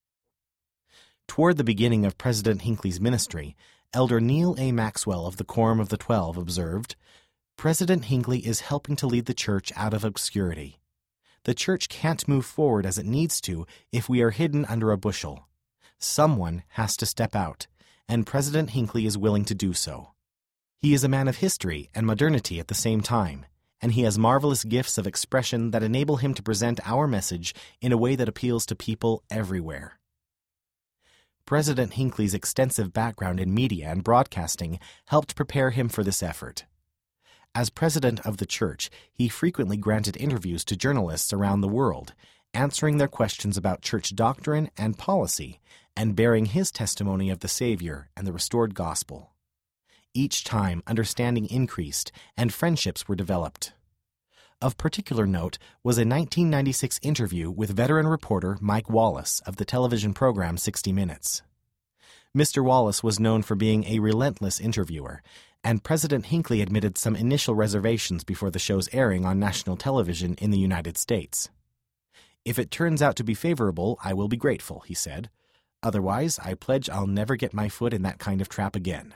Toward the beginning of President Hinckley's ministry, Elder Neil A. Maxwell of the Quorum of the 12 observed, "President Hinckley is helping to lead the church out of obscurity. The church can't move forward as it needs to if we are hidden under a bushel. Someone has to step out, and President Hinckley is willing to do so. He is a man of history and modernity at the same time, and he has marvelous gifts of expression that enable him to present our message in a way that appeals to people everywhere. President Hinckley's extensive background in media and broadcasting helped prepare him for this effort. As president of the church, he frequently granted interviews to journalists around the world, answering their questions about church doctrine and policy, and bearing his testimony of the Savior and the restored gospel. Each time, understanding increased and friendships were developed. Of particular note was a 1996 interview with veteran reporter Mike Wallace of the television program 60 Minutes. Mr. Wallace was known for being a relentless interviewer, and President Hinckley admitted some initial reservations before the show's airing on national television in the United States. "If it turns out to be favorable, I will be grateful," he said. "Otherwise, I pledge I'll never get my foot in that kind of trap again."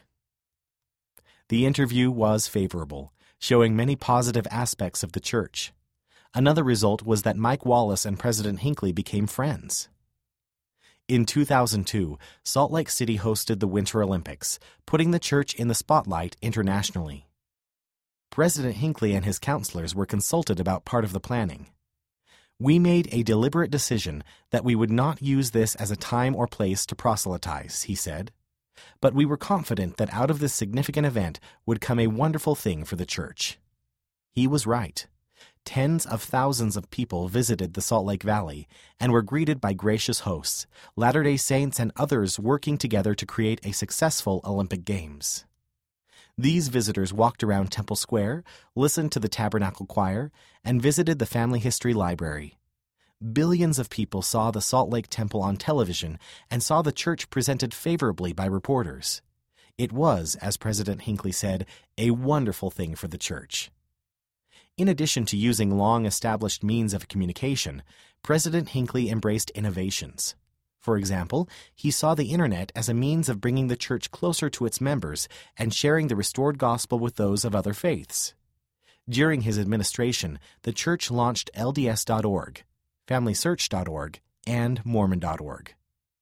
The interview was favorable, showing many positive aspects of the church. Another result was that Mike Wallace and President Hinckley became friends. In 2002, Salt Lake City hosted the Winter Olympics, putting the church in the spotlight internationally. President Hinckley and his counselors were consulted about part of the planning. "We made a deliberate decision that we would not use this as a time or place to proselytize," he said. "But we were confident that out of this significant event would come a wonderful thing for the church." He was right. Tens of thousands of people visited the Salt Lake Valley and were greeted by gracious hosts, Latter-day Saints and others working together to create a successful Olympic Games. These visitors walked around Temple Square, listened to the Tabernacle Choir, and visited the Family History Library. Billions of people saw the Salt Lake Temple on television and saw the church presented favorably by reporters. It was, as President Hinckley said, a wonderful thing for the church. In addition to using long-established means of communication, President Hinckley embraced innovations. For example, he saw the Internet as a means of bringing the church closer to its members and sharing the restored gospel with those of other faiths. During his administration, the church launched LDS.org, FamilySearch.org, and Mormon.org.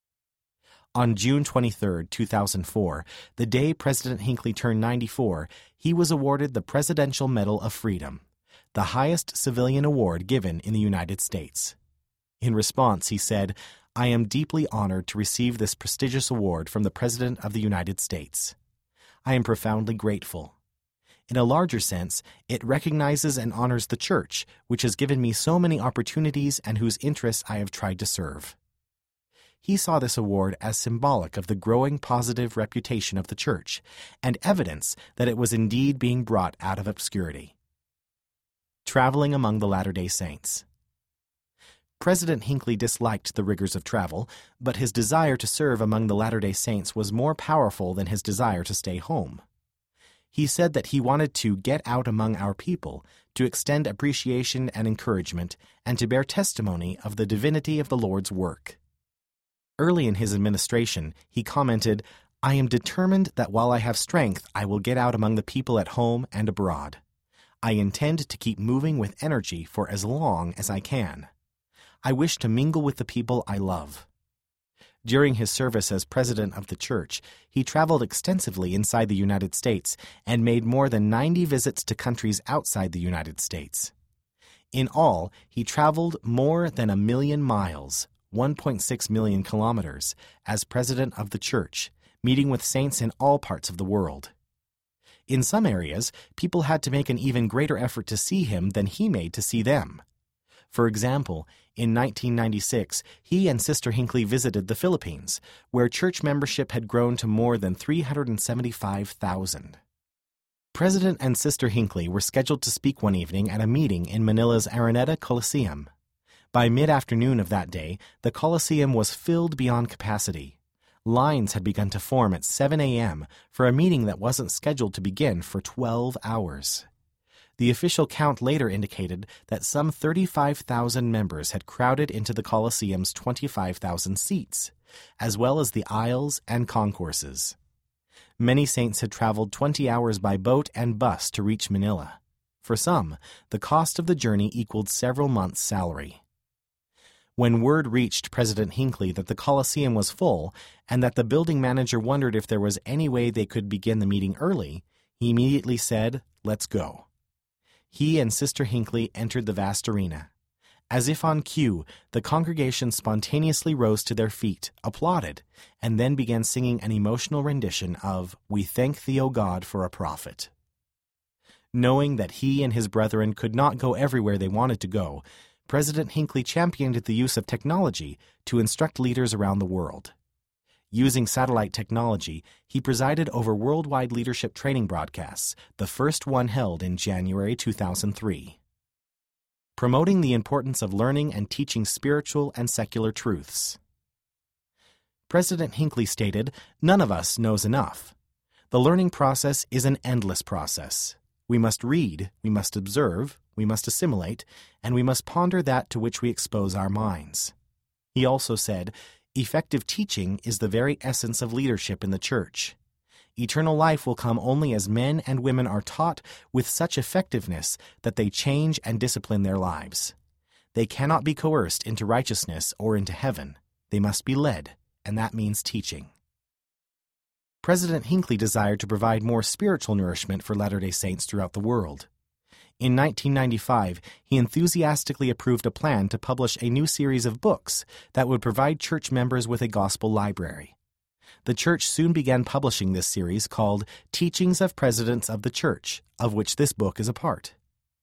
On June 23, 2004, the day President Hinckley turned 94, he was awarded the Presidential Medal of Freedom, the highest civilian award given in the United States. In response, he said, "I am deeply honored to receive this prestigious award from the President of the United States. I am profoundly grateful. In a larger sense, it recognizes and honors the church, which has given me so many opportunities and whose interests I have tried to serve." He saw this award as symbolic of the growing positive reputation of the church and evidence that it was indeed being brought out of obscurity. Traveling among the Latter-day Saints. President Hinckley disliked the rigors of travel, but his desire to serve among the Latter-day Saints was more powerful than his desire to stay home. He said that he wanted to get out among our people, to extend appreciation and encouragement, and to bear testimony of the divinity of the Lord's work. Early in his administration, he commented, "I am determined that while I have strength, I will get out among the people at home and abroad. I intend to keep moving with energy for as long as I can. I wish to mingle with the people I love." During his service as president of the church, he traveled extensively inside the United States and made more than 90 visits to countries outside the United States. In all, he traveled more than 1 million miles, 1.6 million kilometers, as president of the church, meeting with saints in all parts of the world. In some areas, people had to make an even greater effort to see him than he made to see them. For example, in 1996, he and Sister Hinckley visited the Philippines, where church membership had grown to more than 375,000. President and Sister Hinckley were scheduled to speak one evening at a meeting in Manila's Araneta Coliseum. By mid-afternoon of that day, the Coliseum was filled beyond capacity. Lines had begun to form at 7 a.m. for a meeting that wasn't scheduled to begin for 12 hours. The official count later indicated that some 35,000 members had crowded into the Coliseum's 25,000 seats, as well as the aisles and concourses. Many saints had traveled 20 hours by boat and bus to reach Manila. For some, the cost of the journey equaled several months' salary. When word reached President Hinckley that the Coliseum was full and that the building manager wondered if there was any way they could begin the meeting early, he immediately said, "Let's go." He and Sister Hinckley entered the vast arena. As if on cue, the congregation spontaneously rose to their feet, applauded, and then began singing an emotional rendition of "We Thank Thee, O God, for a Prophet." Knowing that he and his brethren could not go everywhere they wanted to go, President Hinckley championed the use of technology to instruct leaders around the world. Using satellite technology, he presided over worldwide leadership training broadcasts, the first one held in January 2003. Promoting the importance of learning and teaching spiritual and secular truths. President Hinckley stated, "None of us knows enough. The learning process is an endless process. We must read, we must observe, we must assimilate, and we must ponder that to which we expose our minds." He also said, "Effective teaching is the very essence of leadership in the church. Eternal life will come only as men and women are taught with such effectiveness that they change and discipline their lives. They cannot be coerced into righteousness or into heaven. They must be led, and that means teaching." President Hinckley desired to provide more spiritual nourishment for Latter-day Saints throughout the world. In 1995, he enthusiastically approved a plan to publish a new series of books that would provide church members with a gospel library. The church soon began publishing this series called Teachings of Presidents of the Church, of which this book is a part.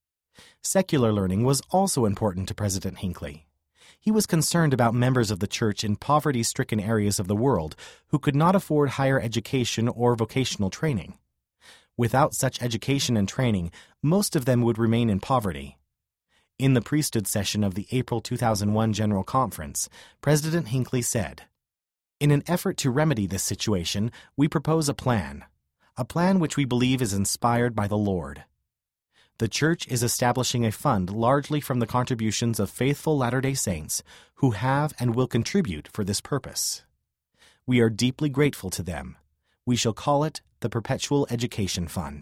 Secular learning was also important to President Hinckley. He was concerned about members of the church in poverty-stricken areas of the world who could not afford higher education or vocational training. Without such education and training, most of them would remain in poverty. In the priesthood session of the April 2001 General Conference, President Hinckley said, "In an effort to remedy this situation, we propose a plan which we believe is inspired by the Lord. The Church is establishing a fund largely from the contributions of faithful Latter-day Saints who have and will contribute for this purpose. We are deeply grateful to them. We shall call it the Perpetual Education Fund."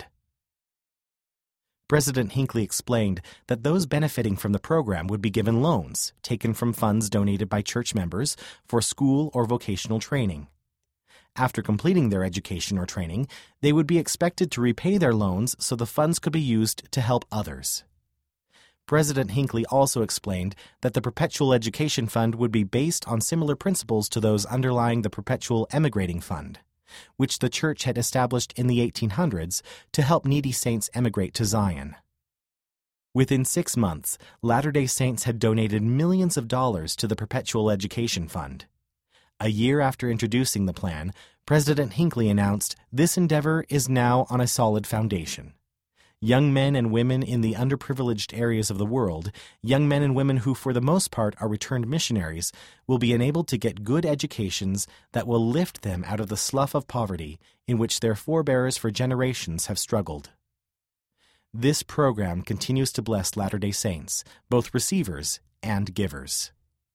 President Hinckley explained that those benefiting from the program would be given loans taken from funds donated by church members for school or vocational training. After completing their education or training, they would be expected to repay their loans so the funds could be used to help others. President Hinckley also explained that the Perpetual Education Fund would be based on similar principles to those underlying the Perpetual Emigrating Fund, which the church had established in the 1800s to help needy saints emigrate to Zion. Within 6 months, Latter-day Saints had donated millions of dollars to the Perpetual Education Fund. A year after introducing the plan, President Hinckley announced, "This endeavor is now on a solid foundation. Young men and women in the underprivileged areas of the world, young men and women who for the most part are returned missionaries, will be enabled to get good educations that will lift them out of the slough of poverty in which their forebears for generations have struggled." This program continues to bless Latter-day Saints, both receivers and givers.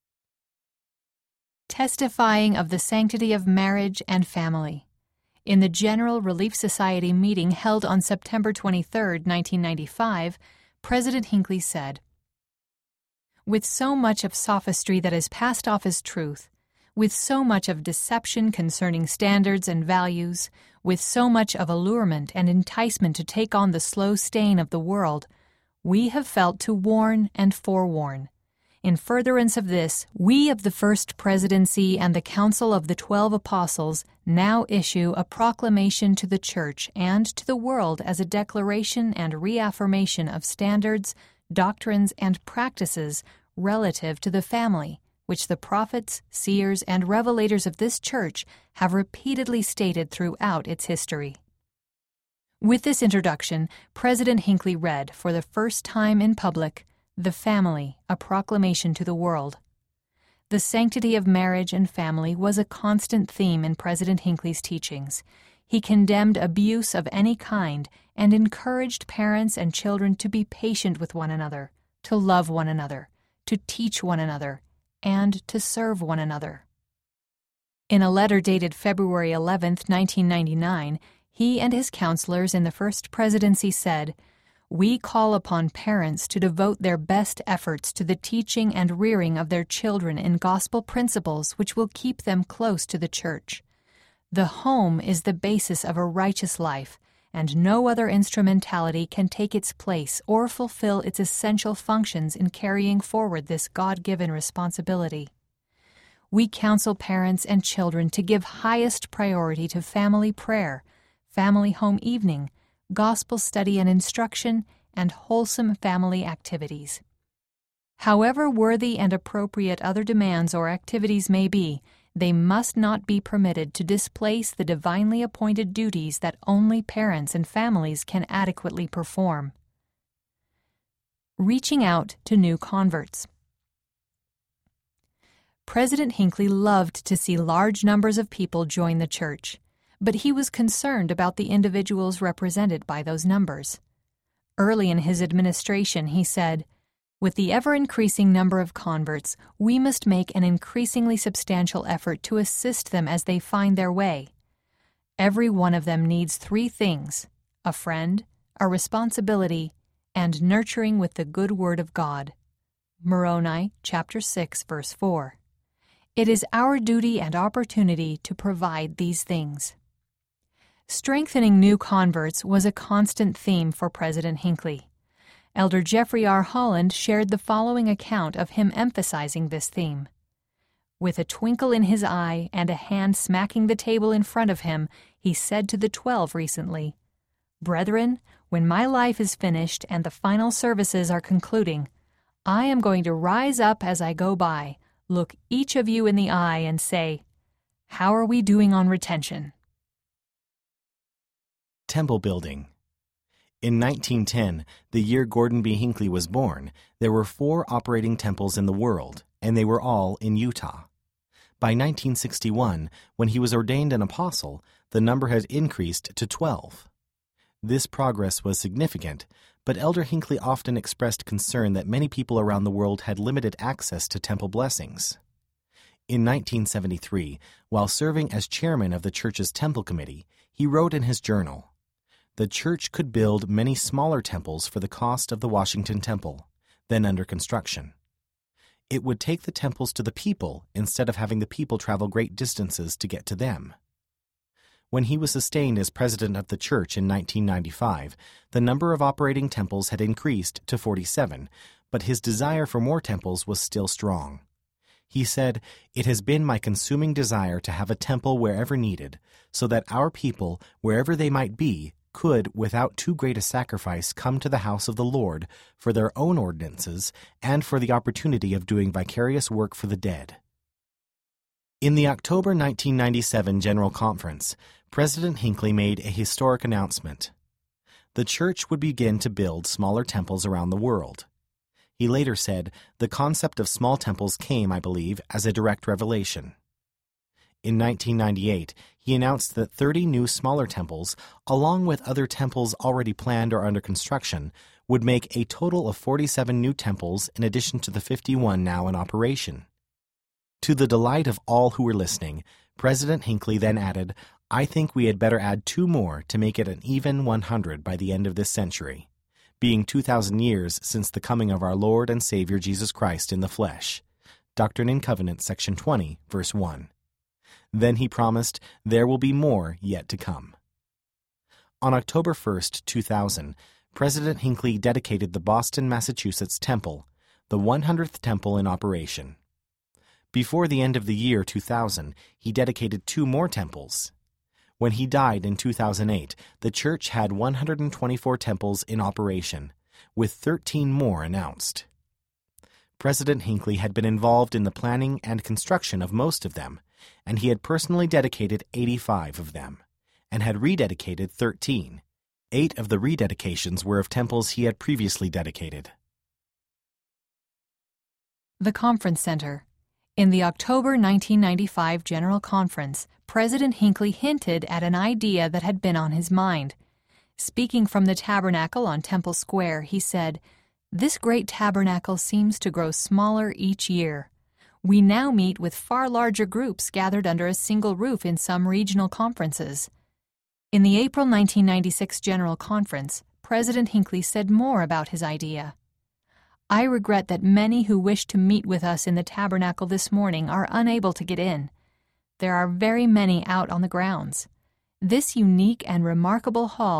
Testifying of the sanctity of marriage and family. In the General Relief Society meeting held on September 23, 1995, President Hinckley said, "With so much of sophistry that is passed off as truth, with so much of deception concerning standards and values, with so much of allurement and enticement to take on the slow stain of the world, we have felt to warn and forewarn. In furtherance of this, we of the First Presidency and the Council of the 12 Apostles now issue a proclamation to the Church and to the world as a declaration and reaffirmation of standards, doctrines, and practices relative to the family, which the prophets, seers, and revelators of this Church have repeatedly stated throughout its history." With this introduction, President Hinckley read, for the first time in public, "The Family, a Proclamation to the World." The sanctity of marriage and family was a constant theme in President Hinckley's teachings. He condemned abuse of any kind and encouraged parents and children to be patient with one another, to love one another, to teach one another, and to serve one another. In a letter dated February 11, 1999, he and his counselors in the First Presidency said, "We call upon parents to devote their best efforts to the teaching and rearing of their children in gospel principles which will keep them close to the Church. The home is the basis of a righteous life, and no other instrumentality can take its place or fulfill its essential functions in carrying forward this God-given responsibility. We counsel parents and children to give highest priority to family prayer, family home evening, gospel study and instruction, and wholesome family activities. However worthy and appropriate other demands or activities may be, they must not be permitted to displace the divinely appointed duties that only parents and families can adequately perform. Reaching out to new converts. President Hinckley loved to see large numbers of people join the church, but he was concerned about the individuals represented by those numbers. Early in his administration, he said, "With the ever-increasing number of converts, we must make an increasingly substantial effort to assist them as they find their way. Every one of them needs 3 things: a friend, a responsibility, and nurturing with the good word of God." Moroni, chapter 6, verse 4. It is our duty and opportunity to provide these things. Strengthening new converts was a constant theme for President Hinckley. Elder Jeffrey R. Holland shared the following account of him emphasizing this theme. With a twinkle in his eye and a hand smacking the table in front of him, he said to the 12 recently, "Brethren, when my life is finished and the final services are concluding, I am going to rise up as I go by, look each of you in the eye and say, 'How are we doing on retention?'" Temple building. In 1910, the year Gordon B. Hinckley was born, there were 4 operating temples in the world, and they were all in Utah. By 1961, when he was ordained an apostle, the number had increased to 12. This progress was significant, but Elder Hinckley often expressed concern that many people around the world had limited access to temple blessings. In 1973, while serving as chairman of the church's temple committee, he wrote in his journal, "The church could build many smaller temples for the cost of the Washington Temple, then under construction. It would take the temples to the people instead of having the people travel great distances to get to them." When he was sustained as president of the church in 1995, the number of operating temples had increased to 47, but his desire for more temples was still strong. He said, "It has been my consuming desire to have a temple wherever needed, so that our people, wherever they might be, could, without too great a sacrifice, come to the house of the Lord for their own ordinances and for the opportunity of doing vicarious work for the dead." In the October 1997 General Conference, President Hinckley made a historic announcement. The church would begin to build smaller temples around the world. He later said, "The concept of small temples came, I believe, as a direct revelation." In 1998, he announced that 30 new smaller temples, along with other temples already planned or under construction, would make a total of 47 new temples in addition to the 51 now in operation. To the delight of all who were listening, President Hinckley then added, "I think we had better add 2 more to make it an even 100 by the end of this century, being 2,000 years since the coming of our Lord and Savior Jesus Christ in the flesh." Doctrine and Covenants, section 20, verse 1. Then he promised, "There will be more yet to come." On October 1st, 2000, President Hinckley dedicated the Boston, Massachusetts Temple, the 100th temple in operation. Before the end of the year 2000, he dedicated 2 more temples. When he died in 2008, the church had 124 temples in operation, with 13 more announced. President Hinckley had been involved in the planning and construction of most of them, and he had personally dedicated 85 of them, and had rededicated 13. 8 of the rededications were of temples he had previously dedicated. The Conference Center. In the October 1995 General Conference, President Hinckley hinted at an idea that had been on his mind. Speaking from the tabernacle on Temple Square, he said, "This great tabernacle seems to grow smaller each year. We now meet with far larger groups gathered under a single roof in some regional conferences." In the April 1996 General Conference, President Hinckley said more about his idea. "I regret that many who wish to meet with us in the tabernacle this morning are unable to get in. There are very many out on the grounds. This unique and remarkable hall,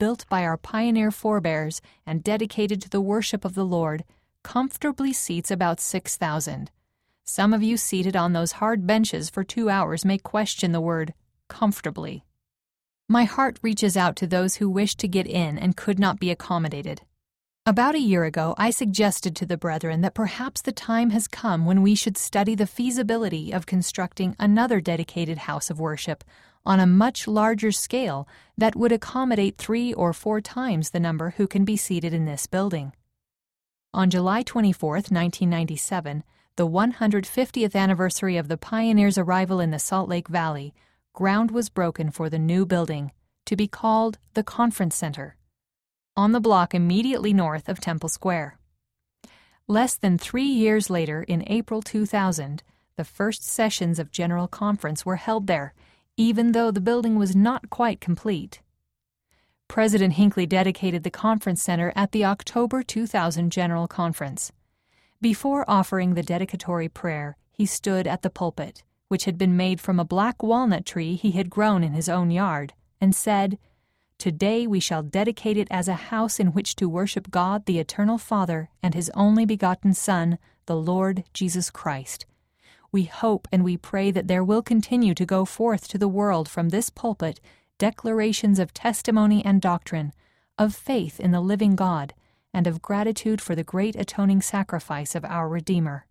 built by our pioneer forebears and dedicated to the worship of the Lord, comfortably seats about 6,000. Some of you seated on those hard benches for 2 hours may question the word comfortably. My heart reaches out to those who wish to get in and could not be accommodated. About a year ago, I suggested to the brethren that perhaps the time has come when we should study the feasibility of constructing another dedicated house of worship on a much larger scale that would accommodate 3 or 4 times the number who can be seated in this building. On July 24, 1997, the 150th anniversary of the pioneers' arrival in the Salt Lake Valley, ground was broken for the new building, to be called the Conference Center, on the block immediately north of Temple Square. Less than 3 years later, in April 2000, the first sessions of General Conference were held there, even though the building was not quite complete. President Hinckley dedicated the Conference Center at the October 2000 General Conference. Before offering the dedicatory prayer, he stood at the pulpit, which had been made from a black walnut tree he had grown in his own yard, and said, "Today we shall dedicate it as a house in which to worship God the Eternal Father and His only begotten Son, the Lord Jesus Christ. We hope and we pray that there will continue to go forth to the world from this pulpit declarations of testimony and doctrine, of faith in the living God, and of gratitude for the great atoning sacrifice of our Redeemer."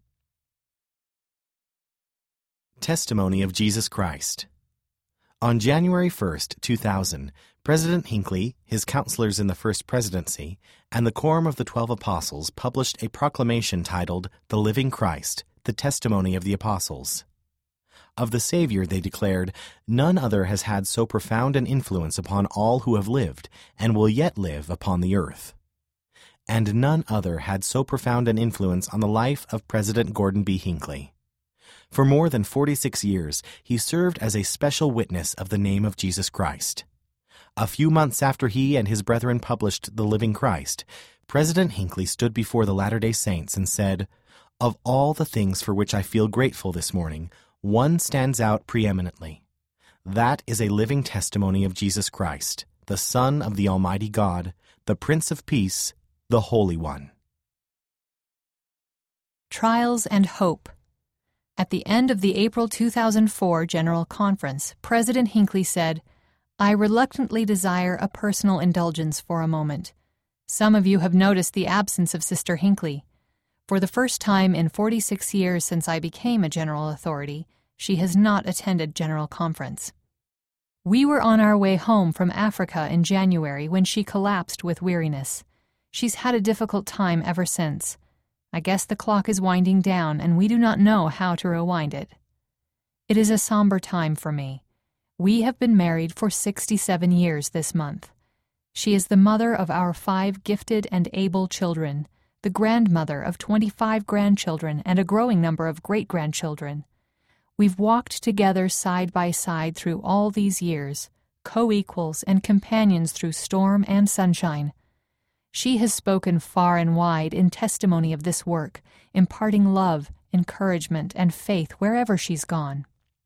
Testimony of Jesus Christ. On January 1, 2000, President Hinckley, his counselors in the First Presidency, and the Quorum of the 12 Apostles published a proclamation titled "The Living Christ, the Testimony of the Apostles." Of the Savior, they declared, "None other has had so profound an influence upon all who have lived, and will yet live upon the earth." And none other had so profound an influence on the life of President Gordon B. Hinckley. For more than 46 years, he served as a special witness of the name of Jesus Christ. A few months after he and his brethren published The Living Christ, President Hinckley stood before the Latter-day Saints and said, "Of all the things for which I feel grateful this morning, one stands out preeminently. That is a living testimony of Jesus Christ, the Son of the Almighty God, the Prince of Peace, the Holy One." Trials and Hope. At the end of the April 2004 General Conference, President Hinckley said, "I reluctantly desire a personal indulgence for a moment. Some of you have noticed the absence of Sister Hinckley. For the first time in 46 years since I became a general authority, she has not attended General Conference. We were on our way home from Africa in January when she collapsed with weariness. She's had a difficult time ever since. I guess the clock is winding down, and we do not know how to rewind it. It is a somber time for me. We have been married for 67 years this month. She is the mother of our 5 gifted and able children, the grandmother of 25 grandchildren and a growing number of great-grandchildren. We've walked together side by side through all these years, co-equals and companions through storm and sunshine. She has spoken far and wide in testimony of this work, imparting love, encouragement, and faith wherever she's gone.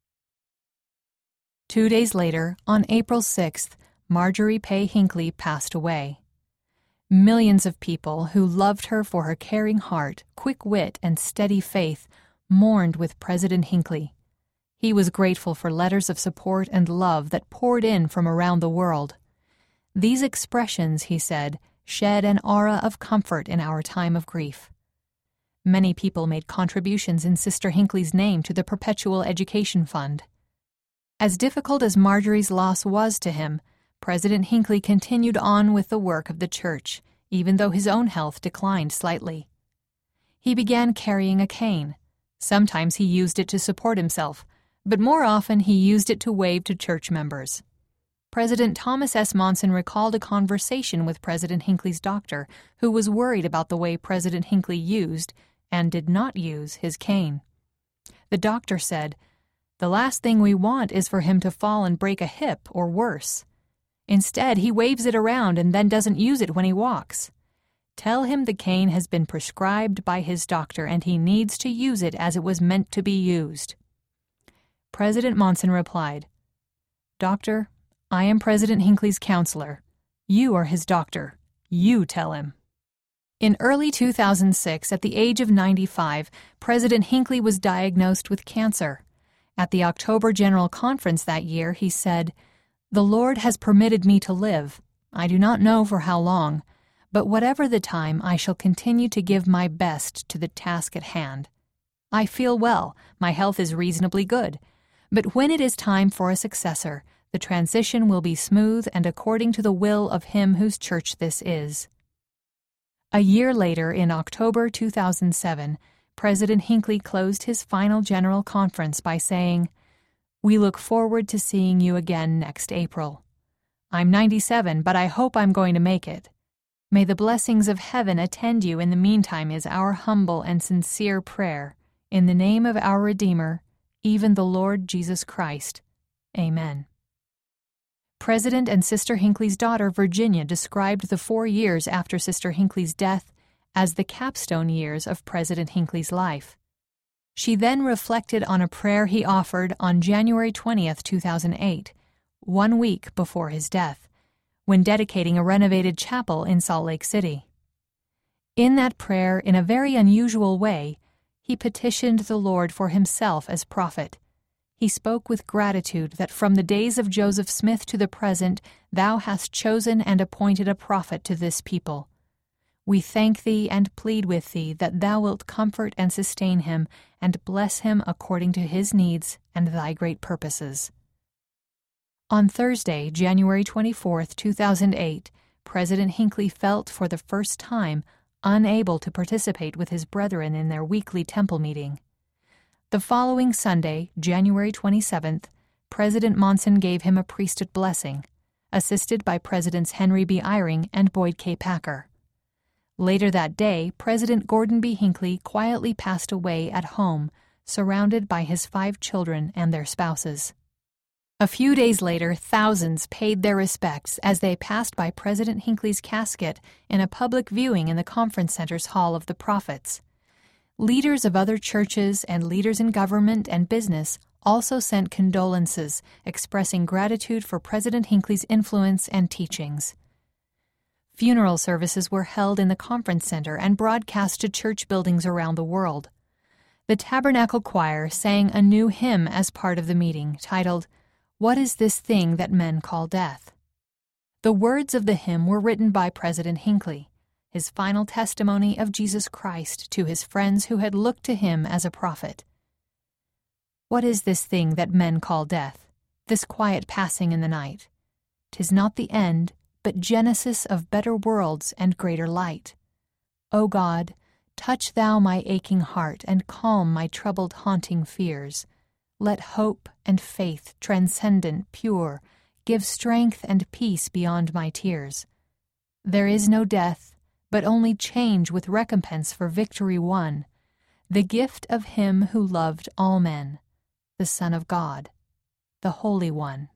2 days later, on April 6th, Marjorie Pay Hinckley passed away. Millions of people who loved her for her caring heart, quick wit, and steady faith mourned with President Hinckley. He was grateful for letters of support and love that poured in from around the world. These expressions, he said, shed an aura of comfort in our time of grief. Many people made contributions in Sister Hinckley's name to the Perpetual Education Fund. As difficult as Marjorie's loss was to him, President Hinckley continued on with the work of the church, even though his own health declined slightly. He began carrying a cane. Sometimes he used it to support himself, but more often he used it to wave to church members. President Thomas S. Monson recalled a conversation with President Hinckley's doctor, who was worried about the way President Hinckley used, and did not use, his cane. The doctor said, "The last thing we want is for him to fall and break a hip or worse. Instead, he waves it around and then doesn't use it when he walks. Tell him the cane has been prescribed by his doctor and he needs to use it as it was meant to be used." President Monson replied, "Doctor, I am President Hinckley's counselor. You are his doctor. You tell him. In early 2006, at the age of 95, President Hinckley was diagnosed with cancer. At the October General Conference that year, he said, "The Lord has permitted me to live. I do not know for how long, but whatever the time, I shall continue to give my best to the task at hand. I feel well, my health is reasonably good, but when it is time for a successor, the transition will be smooth and according to the will of him whose church this is." A year later, in October 2007, President Hinckley closed his final General Conference by saying, "We look forward to seeing you again next April. I'm 97, but I hope I'm going to make it. May the blessings of heaven attend you in the meantime is our humble and sincere prayer. In the name of our Redeemer, even the Lord Jesus Christ. Amen." President and Sister Hinckley's daughter, Virginia, described the 4 years after Sister Hinckley's death as the capstone years of President Hinckley's life. She then reflected on a prayer he offered on January 20th, 2008, 1 week before his death, when dedicating a renovated chapel in Salt Lake City. In that prayer, in a very unusual way, he petitioned the Lord for himself as prophet. He spoke with gratitude that from the days of Joseph Smith to the present, thou hast chosen and appointed a prophet to this people. We thank thee and plead with thee that thou wilt comfort and sustain him and bless him according to his needs and thy great purposes. On Thursday, January 24th, 2008, President Hinckley felt for the first time unable to participate with his brethren in their weekly temple meeting. The following Sunday, January 27th, President Monson gave him a priesthood blessing, assisted by Presidents Henry B. Eyring and Boyd K. Packer. Later that day, President Gordon B. Hinckley quietly passed away at home, surrounded by his 5 children and their spouses. A few days later, thousands paid their respects as they passed by President Hinckley's casket in a public viewing in the Conference Center's Hall of the Prophets. Leaders of other churches and leaders in government and business also sent condolences, expressing gratitude for President Hinckley's influence and teachings. Funeral services were held in the Conference Center and broadcast to church buildings around the world. The Tabernacle Choir sang a new hymn as part of the meeting, titled, "What is this thing that men call death?" The words of the hymn were written by President Hinckley, his final testimony of Jesus Christ to his friends who had looked to him as a prophet. What is this thing that men call death, this quiet passing in the night? 'Tis not the end, but genesis of better worlds and greater light. O God, touch thou my aching heart and calm my troubled haunting fears. Let hope and faith transcendent, pure, give strength and peace beyond my tears. There is no death, but only change with recompense for victory won, the gift of him who loved all men, the Son of God, the Holy One.